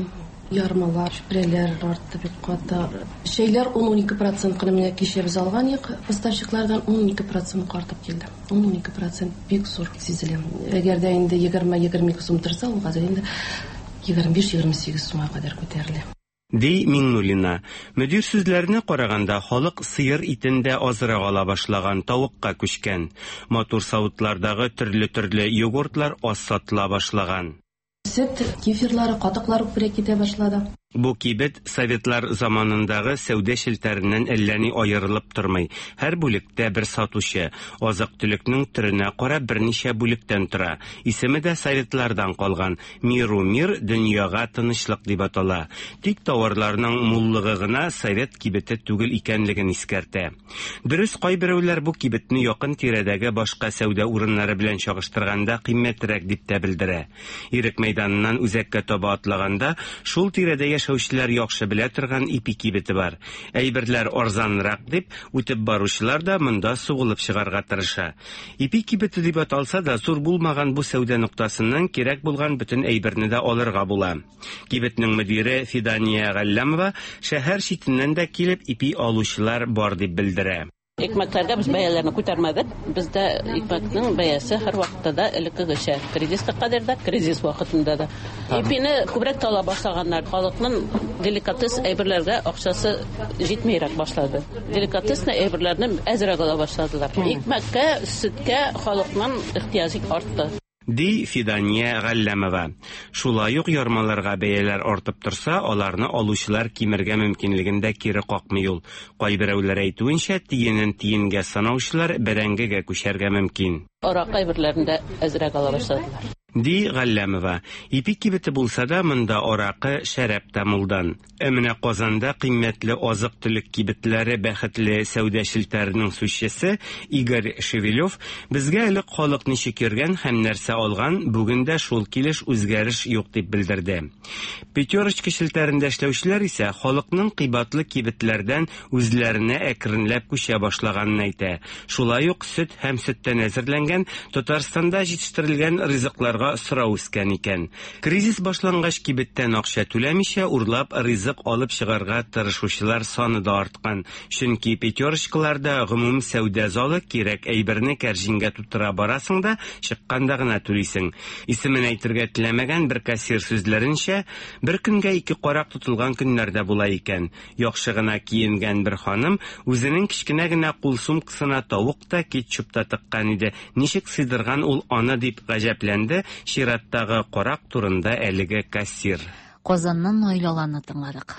Ярмалар, шпрелер артты бик каты. Şeyler он-он ике процент кына кичә без алган ик, поставщиклардан он ике процент артып килде. он-он ике процент бик зур сизелә. Әгәр дә инде егерме-егерме ике сум торса, ул хәзер инде егерме биш-егерме сигез сумга кадәр күтәрелә. Ди Миңнуллина. Мөдир сүзләренә караганда, халык сыер итендә азрак ала башлаган, тавыкка күчкән. Матур савытлардагы төрле-төрле йогуртлар аз сатыла башлаган. Сөт, кефирлары, катыклары күбрәк китә башлады. Бу кибет советлар заманындагы сәүдә шелтәреннән әлләни аерылып тормый. Һәр бүлектә бер сатучы, азык-төлекнең төренә карап берничә бүлектән тора. Исеме дә советлардан калган. Миру мир, дөньяга тынычлык дип атала. Тик товарларның муллыгы гына совет кибете түгел икәнлеген искәртә. Дөрес, кайберәүләр бу кибетне якын тирәдәге башка сәүдә урыннары белән чагыштырганда кыйммәтрәк дип тә белдерә. Ирек мәйданыннан үзәккә таба атлаганда, шул тирәдә яшәүчеләр яхшы белә торган ипи кибете бар. Әйберләр арзанрак дип, үтеп баручылар да монда сугылып чыгарга тырыша. Ипи кибете дип аталса да, зур булмаган бу сәүдә нуктасыннан кирәк булган бөтен әйберне дә алырга була. Кибетнең мөдире Фидания Галлямова шәһәр читеннән дә килеп ипи алучылар бар дип белдерә. Икмәкләргә без бәяләрне күтәрмәдек. Бездә икмәкнең бәясе һәр вакытта да элеккегечә. Кризиска кадәр дә, кризис вакытында да. Ипине күбрәк тала башлаганнар. Халыкның деликатес әйберләргә акчасы җитмәйрәк башлады. Деликатесны әйберләрне әзрәк ала башладылар. Икмәккә, сөткә халыкның ихтияҗы артты. Ди Фидания Галлямова. Шулай ук ярмаларга бәяләр артып торса, аларны алучылар кимергә мөмкинлегендә кире какмый ул. Кайберәүләр әйтүенчә, тиенен тиенгә санаучылар бәрәңгегә күчәргә мөмкин. Арак әйберләрендә әзрәк ала башладылар. Ди Галлямова. Ипи кибете булса да, монда аракы, шәраб тамылдан. Әмінә Казанда кыйммәтле азык-төлек кибетләре бәхетле сәүдә шелтәренең сүзчесе Игорь Шевелев безгә элек халык ничек йөргән һәм нәрсә алган, бүген дә шул килеш үзгәреш юк дип белдерде. Пятерочка шелтәрендә эшләүчеләр исә халыкның кыйбатлы кибетләрдән үзләренә әкренләп күчә башлаганын әйтә. Шулай ук сөт һәм сөттән әзерләнгән Татарстанда җитештерелгән ризыкларга сорау үскән икән. Кризис башлангач кибеттән акча түләмичә урлап ризык алып чыгарга тырышучылар саны да арткан. Чөнки пятерочкаларда гомум сәүдә залы кирәк әйберне кәрҗингә тутыра барасың да, чыкканда гына түлисең. Исемен әйтергә теләмәгән бер кассир сүзләренчә, бер көнгә ике карак тотылган көннәрдә була икән. Яхшы гына киенгән бер ханым үзенең кичкенә генә кул сумкасына тавык та кетчуп та тыккан иде. Ничек сыйдырган ул аны дип гаҗәпләнде чираттагы карак турында әлеге кассир. Казаннан Наилаланы тыңладык.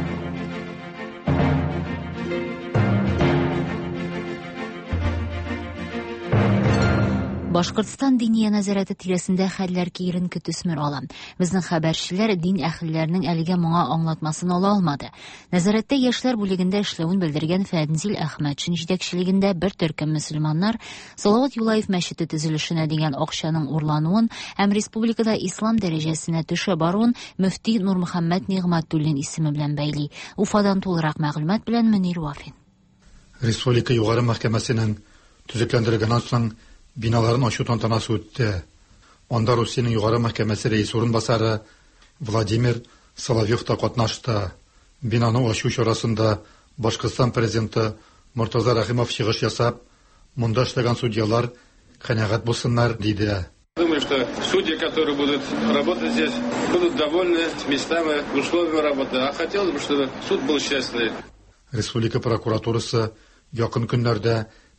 Башкортстан дини нәзарәте тирәсендә хәлләр киерен көтүсмер ала. Безнең хәбәрчеләр дин әһелләренең әлегә моңа аңлатмасын ала алмады. Нәзарәттә яшьләр бүлегендә эшләвен белдергән Фәнзил Әхмәтшин җитәкчелегендә бер төркем мөселманнар Салават Юлаев мәчете төзелешенә дигән акчаның урлануын һәм республикада ислам дәрәҗәсенә төшә баруын мөфти Нурмөхәммәд Нигъмәтуллин исеме белән бәйли. Уфадан тулырак мәгълүмат белән Мөнир Вафин. Республика югары мәхкәмәсенең төзекләндергәннән соң Биналарын ачу тантанасы үтте. Анда Русиянең югары мәхкәмәсе рәис урынбасары Владимир Соловьев та катнашты. Бинаны ачу чарасында Башкортстан президенты Муртаза Рахимов чыгыш ясап, монда эшләгән судьялар канәгать булсыннар диде. Думаю, что судьи, которые будут работать здесь, будут довольны местами, условиями работы. А хотелось бы, чтобы суд был честный. Республика прокуратурасы якын көннәрдә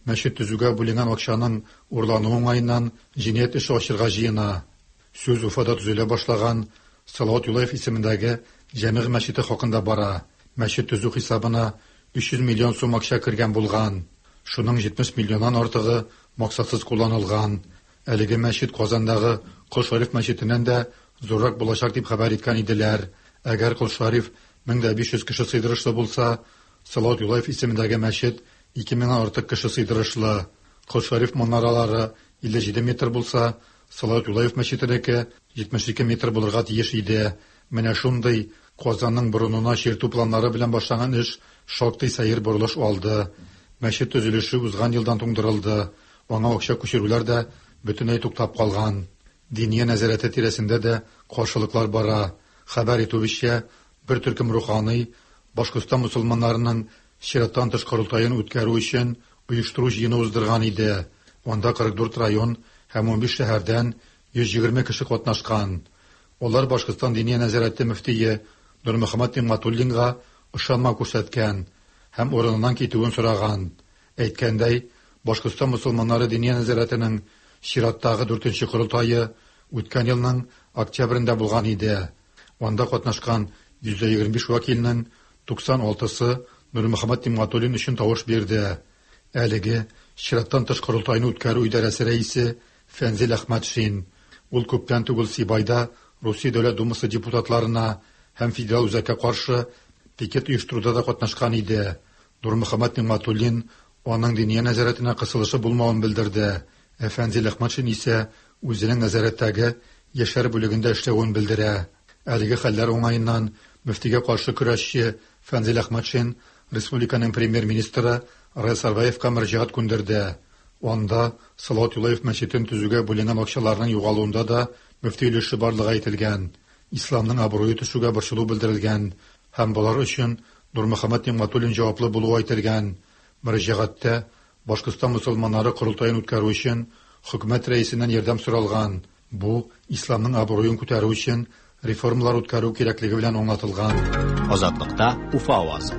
мәчет төзүгә бүленгән акчаның урлануы уңайыннан җинаять эше ачырга җыена. Сүз Уфада төзелә башлаган Салават Юлаев исемендәге Җәмигъ мәчете хакында бара. Мәчет төзү хисабына өч йөз миллион сум акча кергән булган. Шуның җитмеш миллионнан артыгы максатсыз кулланылган. Әлеге мәчет Казандагы Кол Шариф мәчетеннән дә зуррак булачак дип хәбәр иткән иделәр. Әгәр Кол Шариф мең биш йөз кеше сыйдырышлы булса, Салават Юлаев исемендәге мәчет ике меңнән артык кеше сыйдырышлы. Кол Шариф манаралары илле җиде метр булса, Салават Юлаев мәчетенеке җитмеш ике метр булырга тиеш иде. Менә шундый Казанның борынына черту планнары белән башланган эш шактый сәер бурылыш алды. Мәчет төзелеше узган елдан туңдырылды. Аңа акча күчерүләр дә бөтенләй туктап калган. Диния нәзарәте тирәсендә дә каршылыклар бара. Хәбәр итүебезчә, бер төркем руханый Башкортстан мусулманнарының чираттан тыш корылтаен үткәрү өчен оештыру җыены уздырган иде. Анда кырык дүрт район һәм ун биш шәһәрдән йөз егерме кеше катнашкан. Алар Башкортстан диния нәзарәте мөфтие Нурмөхәммәд Тимгатуллинга ышанма күрсәткән һәм урыныннан китүен сораган. Әйткәндәй, Башкортстан мусулманнары диния нәзарәтенең чираттагы дүртенче корылтайы үткән елның октябрендә булган иде. Анда катнашкан йөз егерме биш вәкилнең туксан алтысы Нурмөхәммәд Тимгатуллин өчен тавыш бирде. Әлеге чираттан тыш корылтайны үткәрү идарәсе рәисе Фәнзил Әхмәтшин. Ул күптән түгел Сибайда Русия Дәүләт Думасы депутатларына һәм федераль үзәккә каршы пикет оештыруда да катнашкан иде. Нурмөхәммәд Тимгатуллин аның диния нәзарәтенә кысылышы булмавын белдерде. Фәнзил Әхмәтшин исә үзенең нәзарәттәге яшьләр бүлегендә эшләвен белдерә. Әлеге хәлләр уңаеннан мөфтигә каршы көрәшче Фәнзил Әхмәтшин республиканың премьер-министры Райс Сарбаевка мөрәҗәгать күндерде. Анда Салават Юлаев мәчетен төзүгә бүленгән акчаларның югалуында да мөфти өлеше барлыгы әйтелгән. Исламның абруе төшүгә борчылу белдерелгән һәм булар өчен Нурмөхәммәд Тимгатуллин җаваплы булуы әйтелгән. Мөрәҗәгатьтә Башкортстан мусулманнары корылтаен үткәрү өчен хөкүмәт рәисеннән ярдәм соралган. Бу исламның абруен күтәрү өчен реформалар үткәрү кирәклеге белән аңлатылган. Азатлыкта Уфа авазы.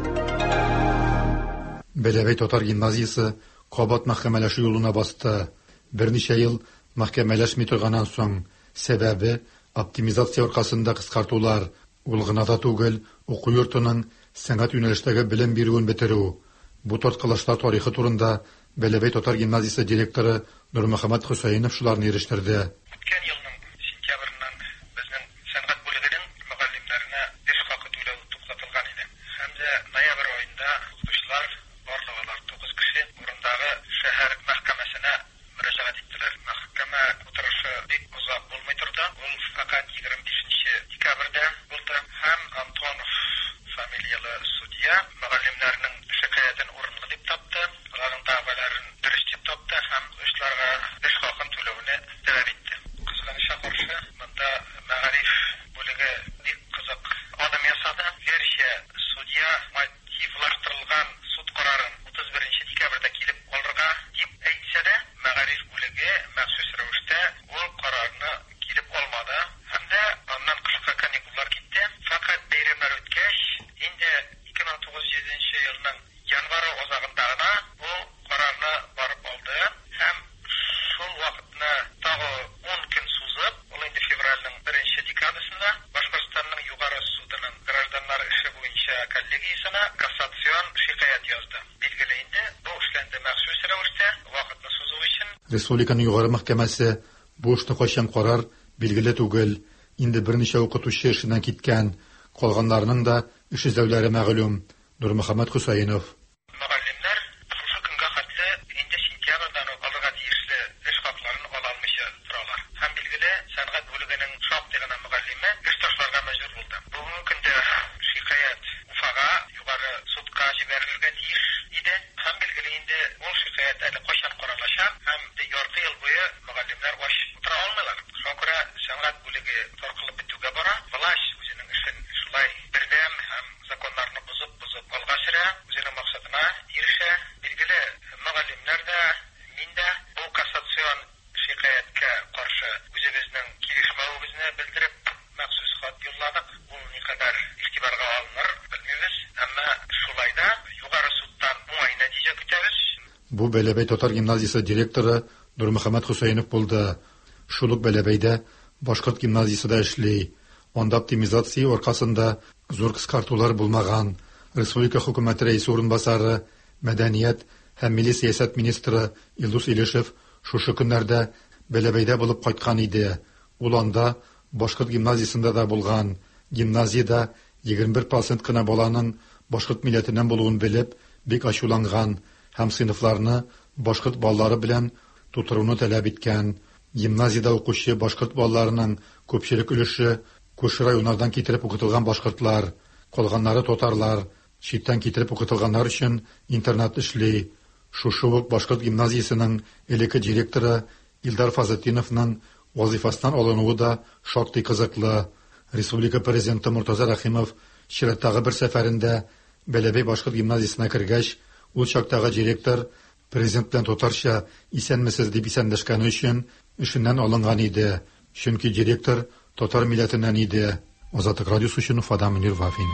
Бәләбәй татар гимназиясе кабат мәхкәмәләшү юлына басты. Берничә ел мәхкәмәләшми торганнан соң, сәбәбе оптимизация аркасында кыскартулар, ул гына да түгел, уку йортының сәнгать юнәлештәге белем бирүен бетерү. Бу тарткылашлар тарихы турында Бәләбәй татар гимназиясе директоры Нурмөхәммәд Хөсәенов шуларны ирештерде. Үткән елның сентябреннән безнең сәнгать бүлегенең мөгаллимнәренә эш хакы түләү туктатылган иде. Һәм дә ноябрь аенда укытучылар барлыгы тугыз кеше урындагы шәһәр мәхкәмәсенә мөрәҗәгать иттеләр. Мәхкәмә утырышы бик узак булмый торды. Ул фақат егерме бишенче декабрьдә булды. Һәм Антонов фамилиялы судья мөгаллимнәрнең шикаятен урынлы дип тапты. Аларның дәгъваларын дөрес дип тапты һәм эшләргә эш хакын түләүне таләп итте. Кызганычка каршы, монда мәгариф бүлеге бик кызык адым ясады. Гәрчә судья мотивлаштырылган суд карарын утыз беренче декабрьдә килеп алырга дип әйтсә дә, мәгариф бүлеге махсус рәвештә ул карарны килеп алмады һәм дә аннан кышкы каникуллар китте. Фақат бәйрәмнәр үткәч, инде ике мең тугыз елның январь азагында гына ул карарны барып алды һәм шул вакытны тагы он көн сузып, ул инде февральнең беренче декабрьсендә Башкортстанның югары судының гражданнар эше буенча коллегиясенә кассацион шикаят язды. Билгеле инде бу эшләнде махсус рәвештә вакытны сузу өчен. Республиканың югары мәхкәмәсе бу эшне кайчан карар билгеле түгел. Инде берничә укытучы эшеннән киткән, калганнарның да эш эзләүләре мәгълүм. Нурмөхәммәд Хөсәенов. Мөгаллимнәр шушы көнгә хәтле инде сентябрьдән үк алырга тиешле эш хакларын ала алмыйча торалар. Һәм билгеле, сәнгать бүлегенең шактый гына мөгаллиме эш ташларга мәҗбүр булды. Бүгенге көндә шикаят Уфага, югары судка җибәрелергә тиеш иде. Һәм билгеле инде ул шикаят әле кайчан каралачак һәм ярты ел буе мөгаллимнәр аш утыра алмыйлар. Шуңа күрә сәнгать бүлеге таркылып бетүгә бара. Власть үзенең эшен шулай бердәм һәм законнарны бозып-бозып алга сөрә, үзенең максат Бу Бәләбәй татар гимназиясе директоры Нурмөхәммәд Хусейнов булды. Шул ук Бәләбәйдә башкорт гимназиясендә эшли. Анда оптимизация аркасында зур кыскартулар булмаган. Республика хөкүмәте рәисе урынбасары, мәдәният һәм милли сәясәт министры Илдус Илешев шушы көннәрдә Бәләбәйдә булып кайткан иде. Ул анда башкорт гимназиясендә дә булган. Гимназиядә егерме бер процент кына баланың башкорт милләтеннән булуын белеп, бик ачуланган һәм сыйныфларны башкорт баллары белән тутыруны таләп иткән. Гимназиядә укучы башкорт балларының күпчелек өлеше күрше районнардан китереп укытылган башкортлар, калганнары татарлар, читтән китереп укытылганнар өчен интернат эшли. Шушы ук башкорт гимназиясенең элекке директоры Илдар Фазетдиновның вазифасыннан алынуы да шактый кызыклы. Республика президенты Муртаза Рахимов чираттагы бер сәфәрендә Бәләбәй башкорт гимназиясенә кергәч, ул чактагы директор президент белән татарча исәнмесез дип исәнләшкәне өчен эшеннән алынган иде. Чөнки директор татар милләтеннән иде. Азатлык радиосы өчен Фадам Мөнир Вафин.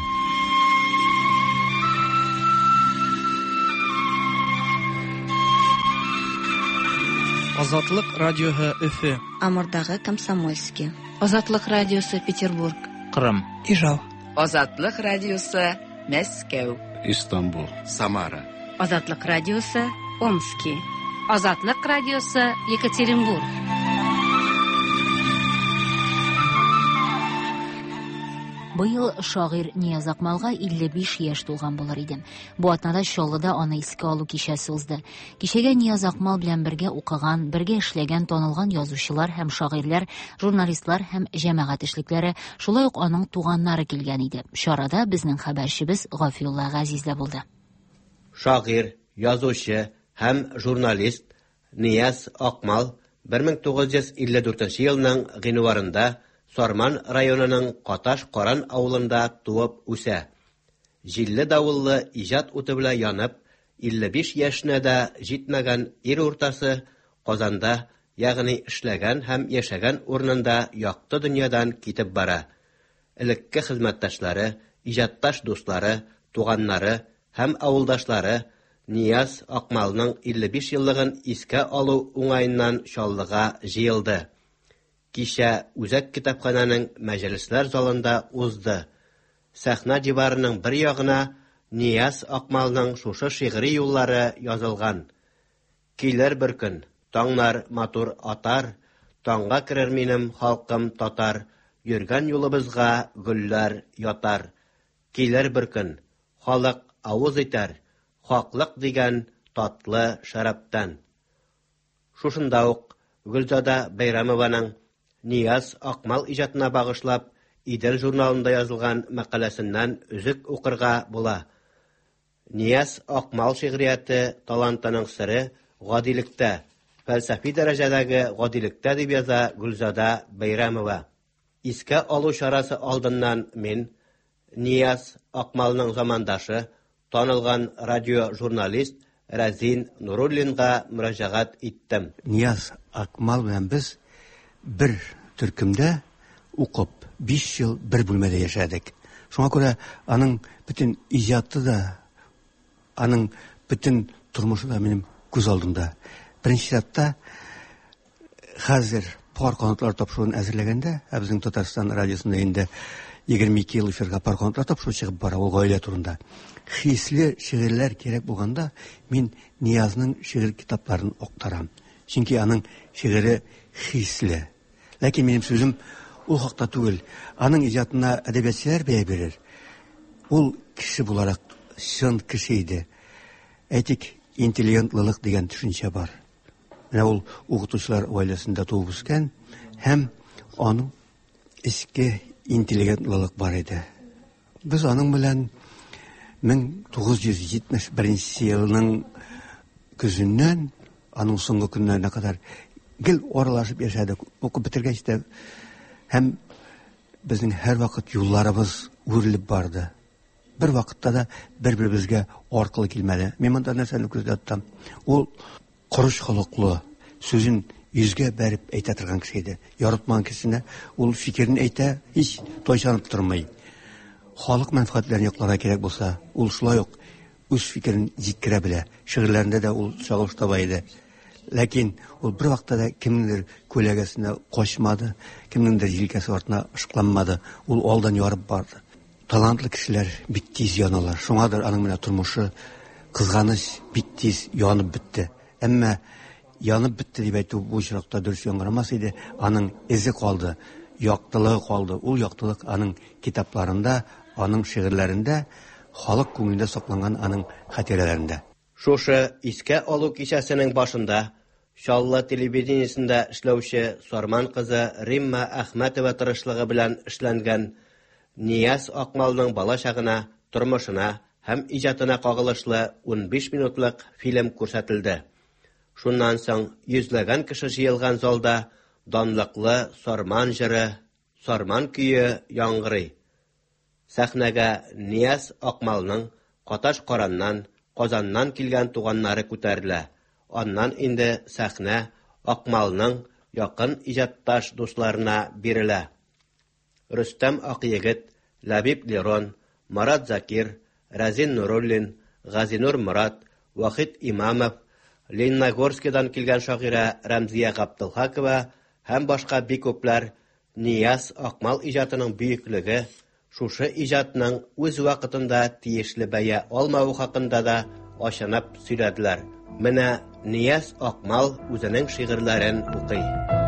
Азатлык радиоһы Өфе. Амурдагы Комсомольский. Азатлык радиосы Петербург. Кырым. Ижау. Азатлык радиосы Мәскәү. Истанбул. Самара. Азатлык радиосы Омский. Азатлык радиосы Екатеринбург. Быел шагыйрь Нияз Акмалга илле биш яшь тулган булыр иде. Бу атнада Чаллыда аны искә алу кичәсе узды. Кичәгә Нияз Акмал белән бергә укыган, бергә эшләгән танылган язучылар һәм шагыйрьләр, журналистлар һәм җәмәгать эшлекләре, шулай ук аның туганнары килгән иде. Шарада безнең хәбәрчебез Гафиулла Газиз дә булды. Шагыйрь, язучы һәм журналист Нияз Акмал бер мең тугыз йөз илле дүртенче елның гыйнварында Сарман районының Каташ Каран авылында туып үсә. Җилле давыллы иҗат уты белән янып, илле биш яшенә дә җитмәгән ир уртасы Казанда, ягъни эшләгән һәм яшәгән урынында якты дөньядан китеп бара. Элекке хезмәттәшләре, иҗатташ дуслары, туганнары һәм авылдашлары Нияз Акмалның илле биш еллыгын искә алу уңаеннан Чаллыга җыелды. Кичә Үзәк китапхананың мәҗлесләр залында узды. Сәхнә диварының бер ягына Нияз Акмалның шушы шигъри юллары язылган. Килер бер көн, таңнар матур атар, таңга керер минем халкым татар, йөргән юлыбызга гөлләр ятар. Килер бер көн, халык авыз итәр, хаклык дигән татлы шараптан. Шушында ук Гөлзада Бәйрәмованың Нияз Акмал иҗатына багышлап Идел журналында язылган мәкаләсеннән үзек укырга була. Нияз Акмал шигърияте талантының сыры гадилектә, фәлсәфи дәрәҗәдәге гадилектә дип яза Гөлзада Бәйрәмова. Искә алу чарасы алдыннан мин Нияз Акмалның замандашы, танылган радио-журналист Разин Нуруллинга мөрәҗәгать иттем. Нияз Акмал белән без бер төркемдә укып, биш ел бер бүлмәдә яшәдек. Шуңа күрә аның бөтен иҗаты да, аның бөтен тормышы да минем күз алдымда. Беренче чиратта хәзер пар канатлар тапшыруын әзерләгәндә, ә безнең Татарстан радиосында инде егерме ике ел эфирга пар канатлар тапшыру чыгып бара, ул гаилә турында. Хисле шигырьләр кирәк булганда, мин Ниязның шигырь китапларын актарам. Чөнки аның шигыре хисле. Ләкин минем сүзем ул хакта түгел. Аның иҗатына әдәбиятчылар бәя бирер. Ул кеше буларак чын кеше иде. Әйтик, интеллигентлылык дигән төшенчә бар. Менә ул укытучылар гаиләсендә туып үскән һәм аның эчке интеллигентлылык бар иде. Без аның белән мең тугыз йөз җитмеш беренче елның көзеннән аның соңгы көннәренә кадәр гел аралашып яшәдек. Укып бетергәч тә һәм безнең һәр вакыт юлларыбыз үрелеп барды. Бер вакытта да бер-беребезгә аркылы килмәде. Мин монда нәрсәне күздә тоттым. Ул корыш холыклы, сүзен йөзгә бәреп әйтә торган кеше иде. Яратмаган кешене ул фикерен әйтә, һич тайшанып тормый. Халык мәнфәгатьләрен якларга кирәк булса, ул шулай ук үз фикерен җиткерә белә. Шигырьләрендә дә ул чагылыш таба иде. Ләкин ул бер вакытта да кемнеңдер күләгәсенә качмады, кемнеңдер җилкәсе артына ышкыланмады. Ул алдан ярып барды. Талантлы кешеләр бик тиз яналар. Шуңадыр аның менә тормышы кызганыч бик тиз янып бетте. Әмма янып бетте дип әйтү бу чиракта дөрес яңгырамас иде. Аның эзе калды, яктылыгы калды. Ул яктылык аның китапларында, аның шигырьләрендә, халык күңелендә сакланган аның хатирәләрендә. Шушы искә алу кичәсенең башында Чаллы телевидениесендә эшләүче Сарман кызы Римма Әхмәтова тырышлыгы белән эшләнгән Нияз Акмалның балачагына, тормышына һәм иҗатына кагылышлы ун биш минутлык фильм күрсәтелде. Шуннан соң йөзләгән кеше җыелган залда данлыклы Сарман җыры, Сарман көе яңгырый. Сәхнәгә Нияз Акмалның Каташ Караннан, Казаннан килгән туганнары күтәрелә. Аннан инде сәхнә Акмалның якын иҗатташ дусларына бирелә. Рөстәм Акъегет, Ләбиб Лерон, Марат Закир, Разин Нуруллин, Газинур Мурат, Вахид Имамов, Лениногорскидан килгән шагыйрә Рәмзия Габдулхакова һәм башка бик күпләр Нияз Акмал иҗатының бөеклеге, шушы иҗатның үз вакытында тиешле бәя алмавы хакында да ачынып сөйләделәр. Менә Нияз Акмал үзенең шигырьләрен укый.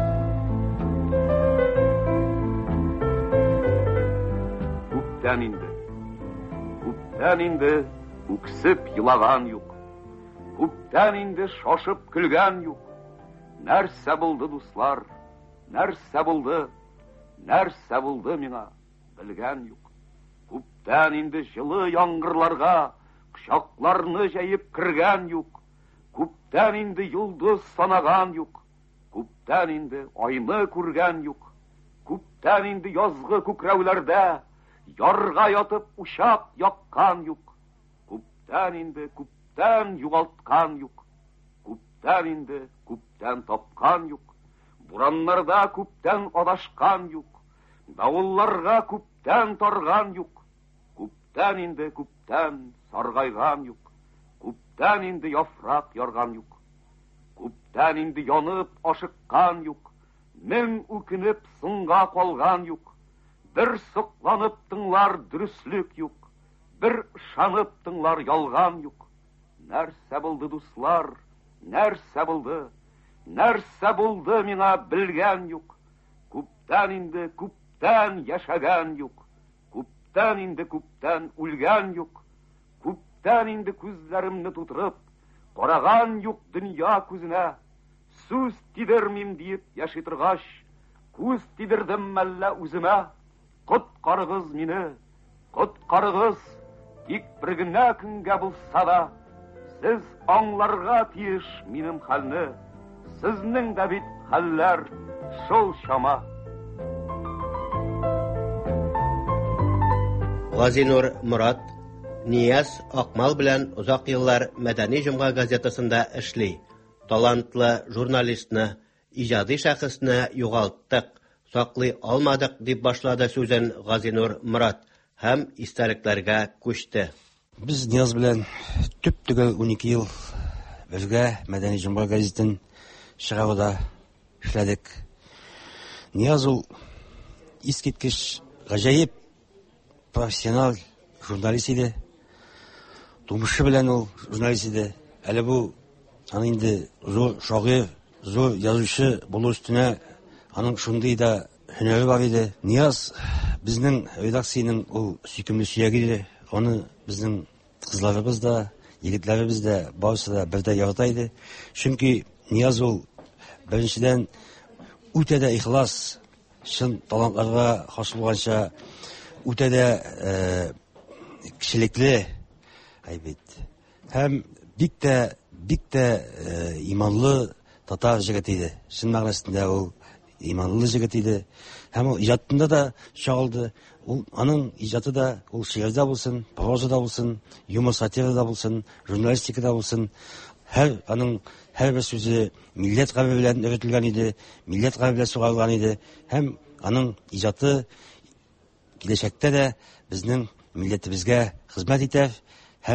Күптән инде, күптән инде үксеп елаган юк. Күптән инде шашып көлгән юк. Нәрсә булды, дуслар? Нәрсә булды? Нәрсә булды миңа? Белгән юк. Күптән инде җылы яңгырларга кочакларны җәеп кергән юк. Күптән инде йолдыз санаган юк. Күптән инде айны күргән юк. Күптән инде язгы күкрәүләрдә ярга ятып учак яккан юк. Күптән инде күптән югалткан юк. Күптән инде күптән тапкан юк. Бураннарда күптән адашкан юк. Давылларга күптән тарган юк. Күптән инде күптән саргайган юк. Күптән инде яфрак ярган юк. Күптән инде янып ашыккан юк. Мең үкенеп сынга калган юк. Бер сокланып тыңлар дөрүслек юк. Бер ышанып тыңлар ялган юк. Нәрсә булды, дуслар? Нәрсә булды? Нәрсә булды миңа белгән юк. Күптән инде күптән яшәгән юк. Күптән инде күптән үлгән юк. Күптән инде күзләремне тутырып караган юк дөнья күзенә. Сүз тидермим дип яши торгач, күз тидердем мәллә үземә. Коткарыгыз мине, коткарыгыз, тик бер генә көнгә булса да. Сез аңларга тиеш минем хәлне. Сезнең дә бит хәлләр шул чама. Газинур Мурат Нияз Акмал белән узак еллар Мәдәни җомга газетасында эшли. Талантлы журналистны, иҗади шәхесне югалттык, саклый алмадык дип башлады сүзен Газинур Мурат һәм истәлекләргә күчте. Без Нияз белән төп түгел ун ике ел бергә Мәдәни җомга газетын чыгаруда эшләдек. Нияз ул искиткеч, гаҗәеп профессионал журналист иде. Тумышы белән ул журналист иде. Әле бу аны инде зур шагыйрь, зур язучы булу өстенә аның шундый да һөнәре бар иде. Нияз безнең редакциянең ул сөйкемле сөяге иде. Аны безнең кызларыбыз да, егетләребез дә, барысы да бердә ярата иде. Чөнки Нияз ул беренчедән үтә дә ихлас, чын талантларга хас булганча үтә дә кешелекле әйбит. Һәм бик тә бик тә иманлы татар җегете иде. Чын мәгънәсендә ул иманлы җегет иде. Һәм ул иҗатында да чагылды. Ул аның иҗаты да, ул шигырьдә булсын, прозада булсын, юмор сатирада булсын, журналистикада булсын, һәр аның һәр бер сүзе милләт каве белән өйрәтелгән иде, милләт каве белән сугарылган иде. Һәм аның иҗаты киләчәктә дә безнең милләтебезгә хезмәт итәр һәм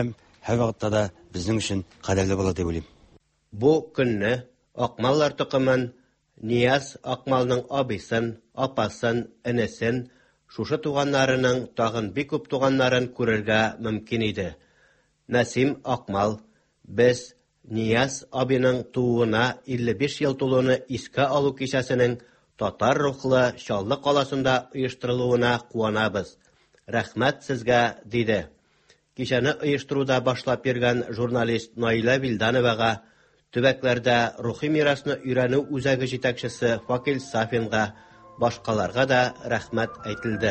һәр вакытта да безнең өчен кадерле була дип уйлыйм. Бу көнне Акмаллар тукымын Нияз Акмалның абысын, апасын, энесен, шушы туганнарының тагын бик күп туганнарын күрергә мөмкин иде. Насим Акмал, без Нияз абының тууына илле биш ел тулуны искә алу кичәсенең татар рухлы Чаллы каласында оештырылуына куанабыз. Рәхмәт сезгә, диде. Кичәне оештыруда башлап йөргән журналист Наилә Вилдановага, төбәкләрдә рухи мирасны өйрәнү үзәге җитәкчесе Факил Сафинга, башкаларга да рәхмәт әйтелде.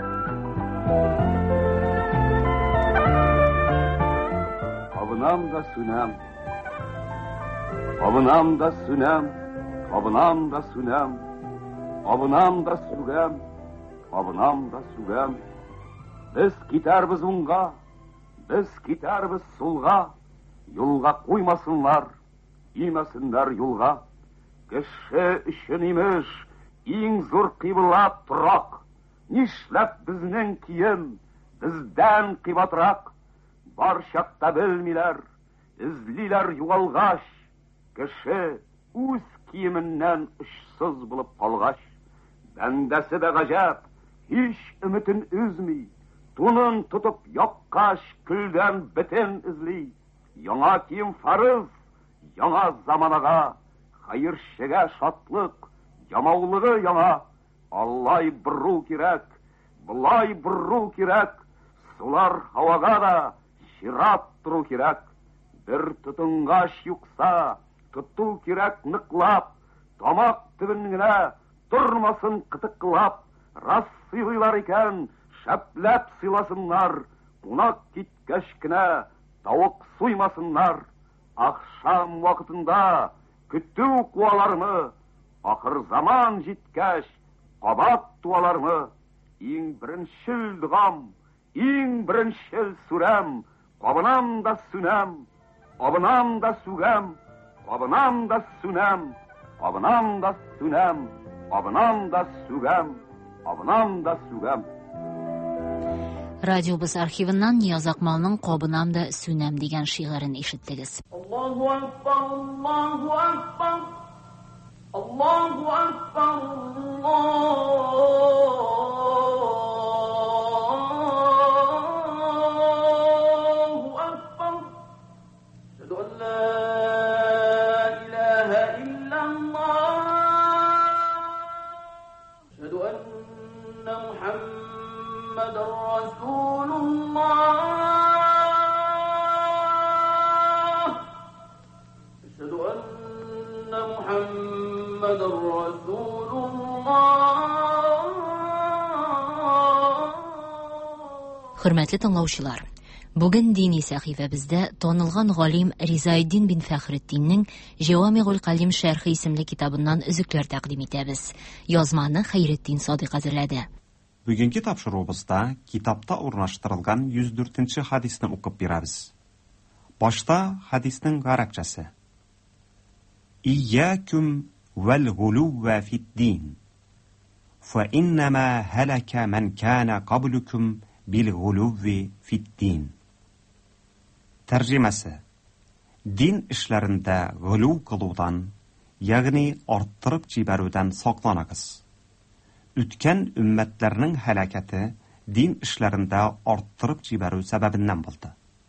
Абынам да сүнәм, абынам да сүнәм, абынам да сүнәм, абынам да сүгәм, абынам да сүгәм. Без китәрбез уңга, без китәрбез сулга, юлга куймасыннар, имәсеннәр юлга. Кеше өчен имеш, иң зур кыйблат торак. Нишләп безнең кием бездән кыйбатрак? Бар чакта белмиләр, эзлиләр югалгач. Кеше үз киеменнән очсыз булып калгач. Бәндәсе дә гаҗәп, һич өметен үзми. Тунын тотып яккач, көлгән бетен эзли. Яңа кием фарыз, яңа заманага, хәерчегә шатлык, ямаулыгы яңа. Аллай бру кирәк, булай бру кирәк, сулар һавага да чират туру кирәк. Бер тотынгач юкса, тоту кирәк ныклап, тамак төбен генә тормасын кытыклап. Рас сыйлыйлар икән, шәпләп сыйласыннар, кунак киткәч кенә тавык суймасыннар. Акшам вакытында көтү куалармы, ахыр заман җиткәч кабат туалармы. Иң беренчел догам, иң беренчел сүрәм, кабынам да сүнәм, абынам да сүгәм, кабынам да сүнәм, абынам да сүнәм, абынам да сүгәм, абынам да сүгәм. Радиобыз архивыннан Нияз Акмалның «Кабынам да сүнәм» дигән шигырен ишеттегез. Аллаһу акбар, Аллаһу акбар, Аллаһу акбар, Аллаһу акбар. Әшһәдү ан ла илаһа иллаллаһ, әшһәдү анна Мухаммадар расулуллах. Хөрмәтле тыңлаучылар, бүген дини сәхифәбездә танылган галим Ризаэддин бин Фәхретдиннең Җавамигъул Калим шәрхи исемле китабыннан өзекләр тәкъдим итәбез. Язманы Хәйретдин Садыйк әзерләде. Бүгенге тапшыруыбызда китапта урнаштырылган йөз дүртенче хадисны укып бирәбез. Башта хадиснең гарәпчәсе. Iyyakum vel-guluwwa fid-din. Fa innama halaka man kana qablukum bil-guluwwi fid-din. Тәрҗемәсе. Дин эшләрендә гулу кылудан, ягъни арттырып җибәрүдән сакланыгыз. Үткән уммәтләрнең һәлакәте дин эшләрендә арттырып җибәрү сәбәбеннән булды.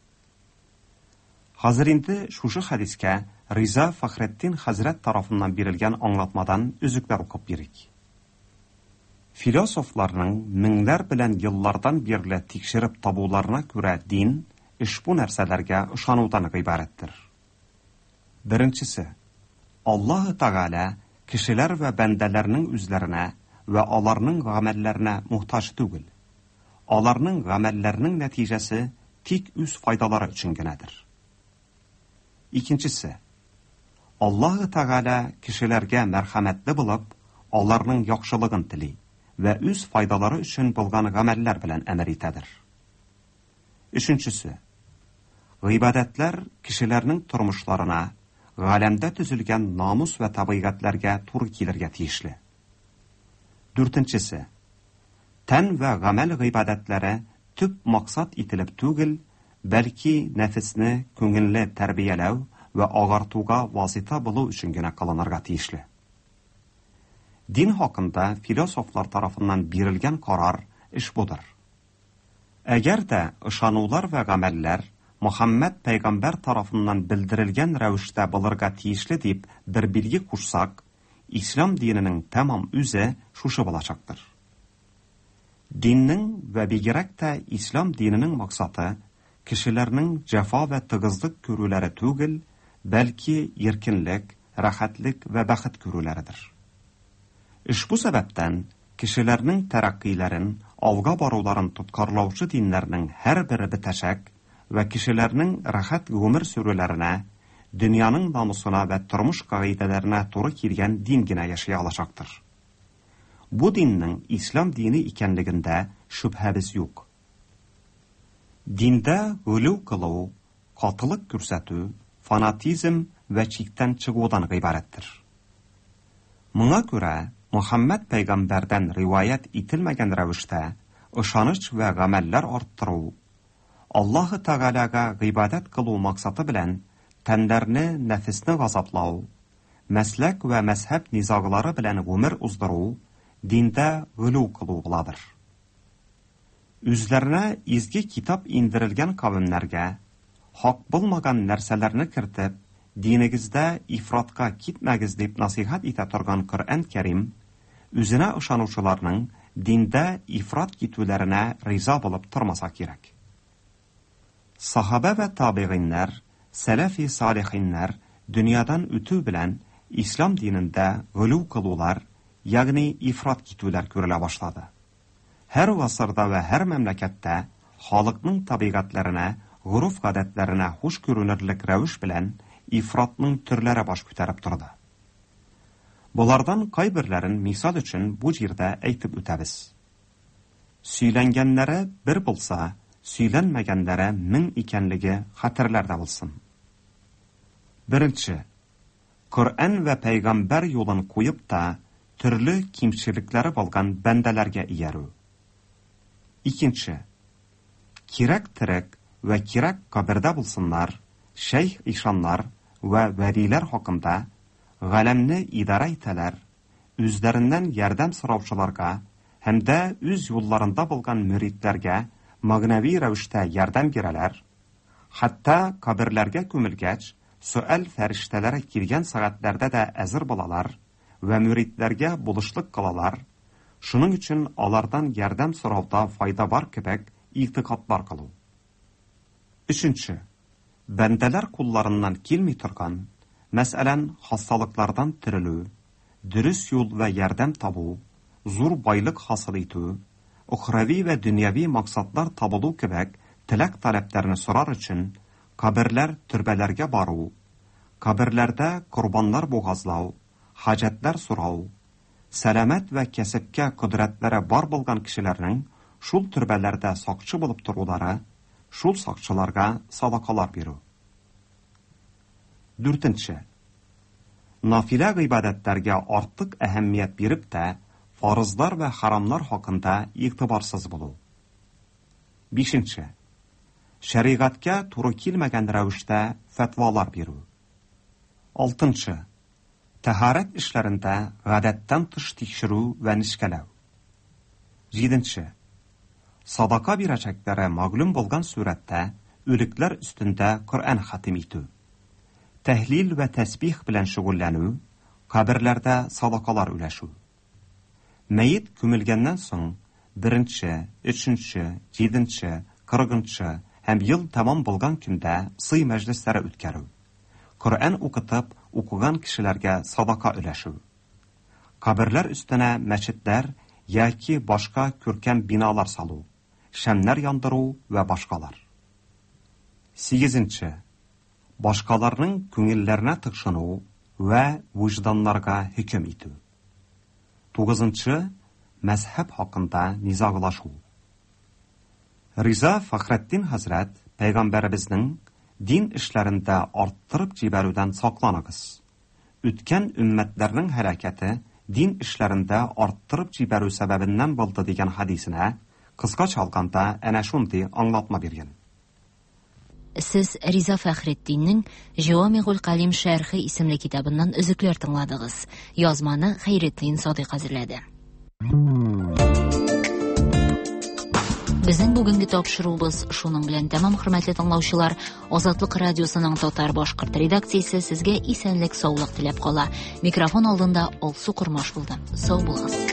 Хәзер инде шушы хадискә Риза Фәхретдин хәзрәт тарафыннан бирелгән аңлатмадан үзекләр укып бирик. Философларның меңнәр белән еллардан бирле тикшереп табуларына күрә дин ушбу нәрсәләргә ышанудан гыйбарәттер. Беренчесе, Аллаһ Тәгалә кешеләр вә бәндәләрнең үзләренә вә аларның гамәлләренә мухтаҗ түгел. Аларның гамәлләренең нәтиҗәсе тик үз файдалары өчен генәдер. Икенчесе, Аллаһ Тәгалә кешеләргә мәрхәмәтле булып, аларның яхшылыгын тели вә үз файдалары өчен булган гамәлләр белән әмер итәдер. Өченчесе, гыйбадәтләр кешеләрнең тормышларына, галәмдә төзелгән намус вә табигатьләргә туры килергә тиешле. Дүртенчесе, тән вә гамәл гыйбадәтләре төп максат ителеп түгел, бәлки нәфесне күңелле тәрбияләү ва агартуга васита булу өчен генә кылынырга тиешле. Дин хакында философлар тарафыннан бирелгән карар эш будыр. Әгәр дә ышанулар ва гамәлләр Мөхәммәд пәйгамбәр тарафыннан белдерелгән рәвештә булырга тиешле дип бер билге кушсак, ислам диненең тәмам үзе шушы булачактыр. Диннең ва бигрәк тә ислам диненең максаты кешеләрнең җәфа ва тыгызлык күрүләре түгел, бәлки еркинлек, рәхәтлек ва бәхет күрүләридер. Ушбу сәбәптән кешеләрнең тәрәккыйләрен, алга баруларын тоткарлаучы диннәрнең һәрбере бетәшәк ва кешеләрнең рәхәт гомер сүрүләренә, дөньяның намусына ва тормыш кагыйдәләренә туры килгән дин генә яши алачактыр. Бу диннең ислам дине икәнлегендә шөбһәбез юк. Диндә гөлү кылу, катылык күрсәтү, фанатизм ва чиктән чыгудан гыйбарәттер. Моңа күрә Мөхәммәд пәйгамбәрдән риваят ителмәгән рәвештә ышаныч ва гамәлләр арттыру, Аллаһы Тәгаләгә гыйбадәт кылу максаты белән тәннәрне, нәфесне газаплау, мәсләк ва мәзһәб низаглары белән гомер уздыру диндә гөлү кылу буладыр. Үзләренә изге китап индерелгән кавемнәргә хак булмаган нәрсәләрне кертеп, динегездә ифратка китмәгез дип насихат итә торган Коръән Кәрим үзенә ышанучыларның диндә ифрат китүләренә риза булып тормаса кирәк. Сахаба ва табигиннәр, сәләфи салихиннәр дөньядан үтү белән ислам динендә гөлү кылулар, ягъни ифрат китүләр күрелә башлады. Һәр гасырда ва һәр мәмләкәттә халыкның табигатьләренә, гурыф-гадәтләренә хуш күренерлек рәвеш белән ифратның төрләре баш күтәреп торды. Булардан кайберләрен мисал өчен бу җирдә әйтеп үтәбез. Сөйләнгәннәре бер булса, сөйләнмәгәннәре мең икәнлеге хәтерләрдә булсын. Беренче, Коръән ва пәйгамбәр юлын куеп та төрле кимчелекләре булган бәндәләргә иярү. Икенче, кирәк терәк ва кирәк кабердә булсыннар, шәйх ишаннар ва вәлиләр хакында галәмне идара итәләр, үзләреннән ярдәм сораучыларга һәм дә үз юлларында булган мөритләргә магнави рәвештә ярдәм бирәләр, хәтта каберләргә күмелгәч, суал фәрештәләре килгән сәгатьләрдә дә әзер булалар ва мөритләргә булышлык кылалар. Шуның өчен алардан ярдәм сорауда файда бар кебек игътикадлар кылу. Өченче, бәндәләр кулларыннан килми торган, мәсәлән, хасталыклардан терелү, дөрес юл ва ярдәм табу, зур байлык хасыл итү, ухрави ва дөньяви максатлар табылу кебек теләк-таләпләрне сорар өчен каберләр, төрбәләргә бару, каберләрдә корбаннар бугазлау, хаҗәтләр сорау, сәламәт ва кәсепкә кудрәтләре бар булган кешеләрнең шул төрбәләрдә сакчы булып торулары, шул сакчыларга садакалар бирү. Дүртенче, нафилә гыйбадәтләргә артык әһәмият биреп тә фарызлар ва харамлар хакында игътибарсыз булу. Бишенче, шәригатькә туры килмәгән рәвештә фәтвалар бирү. Алтынчы, тәһарәт эшләрендә гадәттән тыш тикшерү ва нишкәләү. Җиденче, садака бирәчәкләре мәгълүм булган сүрәттә үлекләр өстендә Коръән хатим итү. Тәһлил ва тәсбих белән шөгыльләнү, каберләрдә садакалар үләшү. Мәйет күмелгәннән соң беренче, өченче, җиденче, кырыгынчы һәм ел тәмам булган көндә сый мәҗлесләре үткәрү. Коръән укытып, укыган кешеләргә садака үләшү. Каберләр өстенә мәчетләр яки башка күркәм биналар салу, шәмнәр яндыру ва башкалар. Сигезенче, башкаларның күңелләренә тыкшыну ва вujdanларга хөкем итү. Тугызынчы, мәзһәб хакында низаглашу. Риза Фахретдин хәзрәт пәйгамбәребезнең дин эшләрендә арттырып җибәрүдән сакланыгыз. Үткән өммәтләрнең хәрәкәте дин эшләрендә арттырып җибәрү сәбәбеннән булды дигән хадисенә кыскача алганда әнә шундый аңлатма биргән. Сез Риза Фәхретдиннең Җавамигул Калим шәрхи исемле китабыннан өзекләр тыңладыгыз. Язманы Хәйретдин Садыйк әзерләде. Безнең бүгенге тапшыруыбыз шуның белән тәмам, хөрмәтле тыңлаучылар. Азатлык радиосының татар-башкорт редакциясе сезгә исәнлек, саулык теләп кала. Микрофон алдында Алсу Курмаш булды. Сау булыгыз.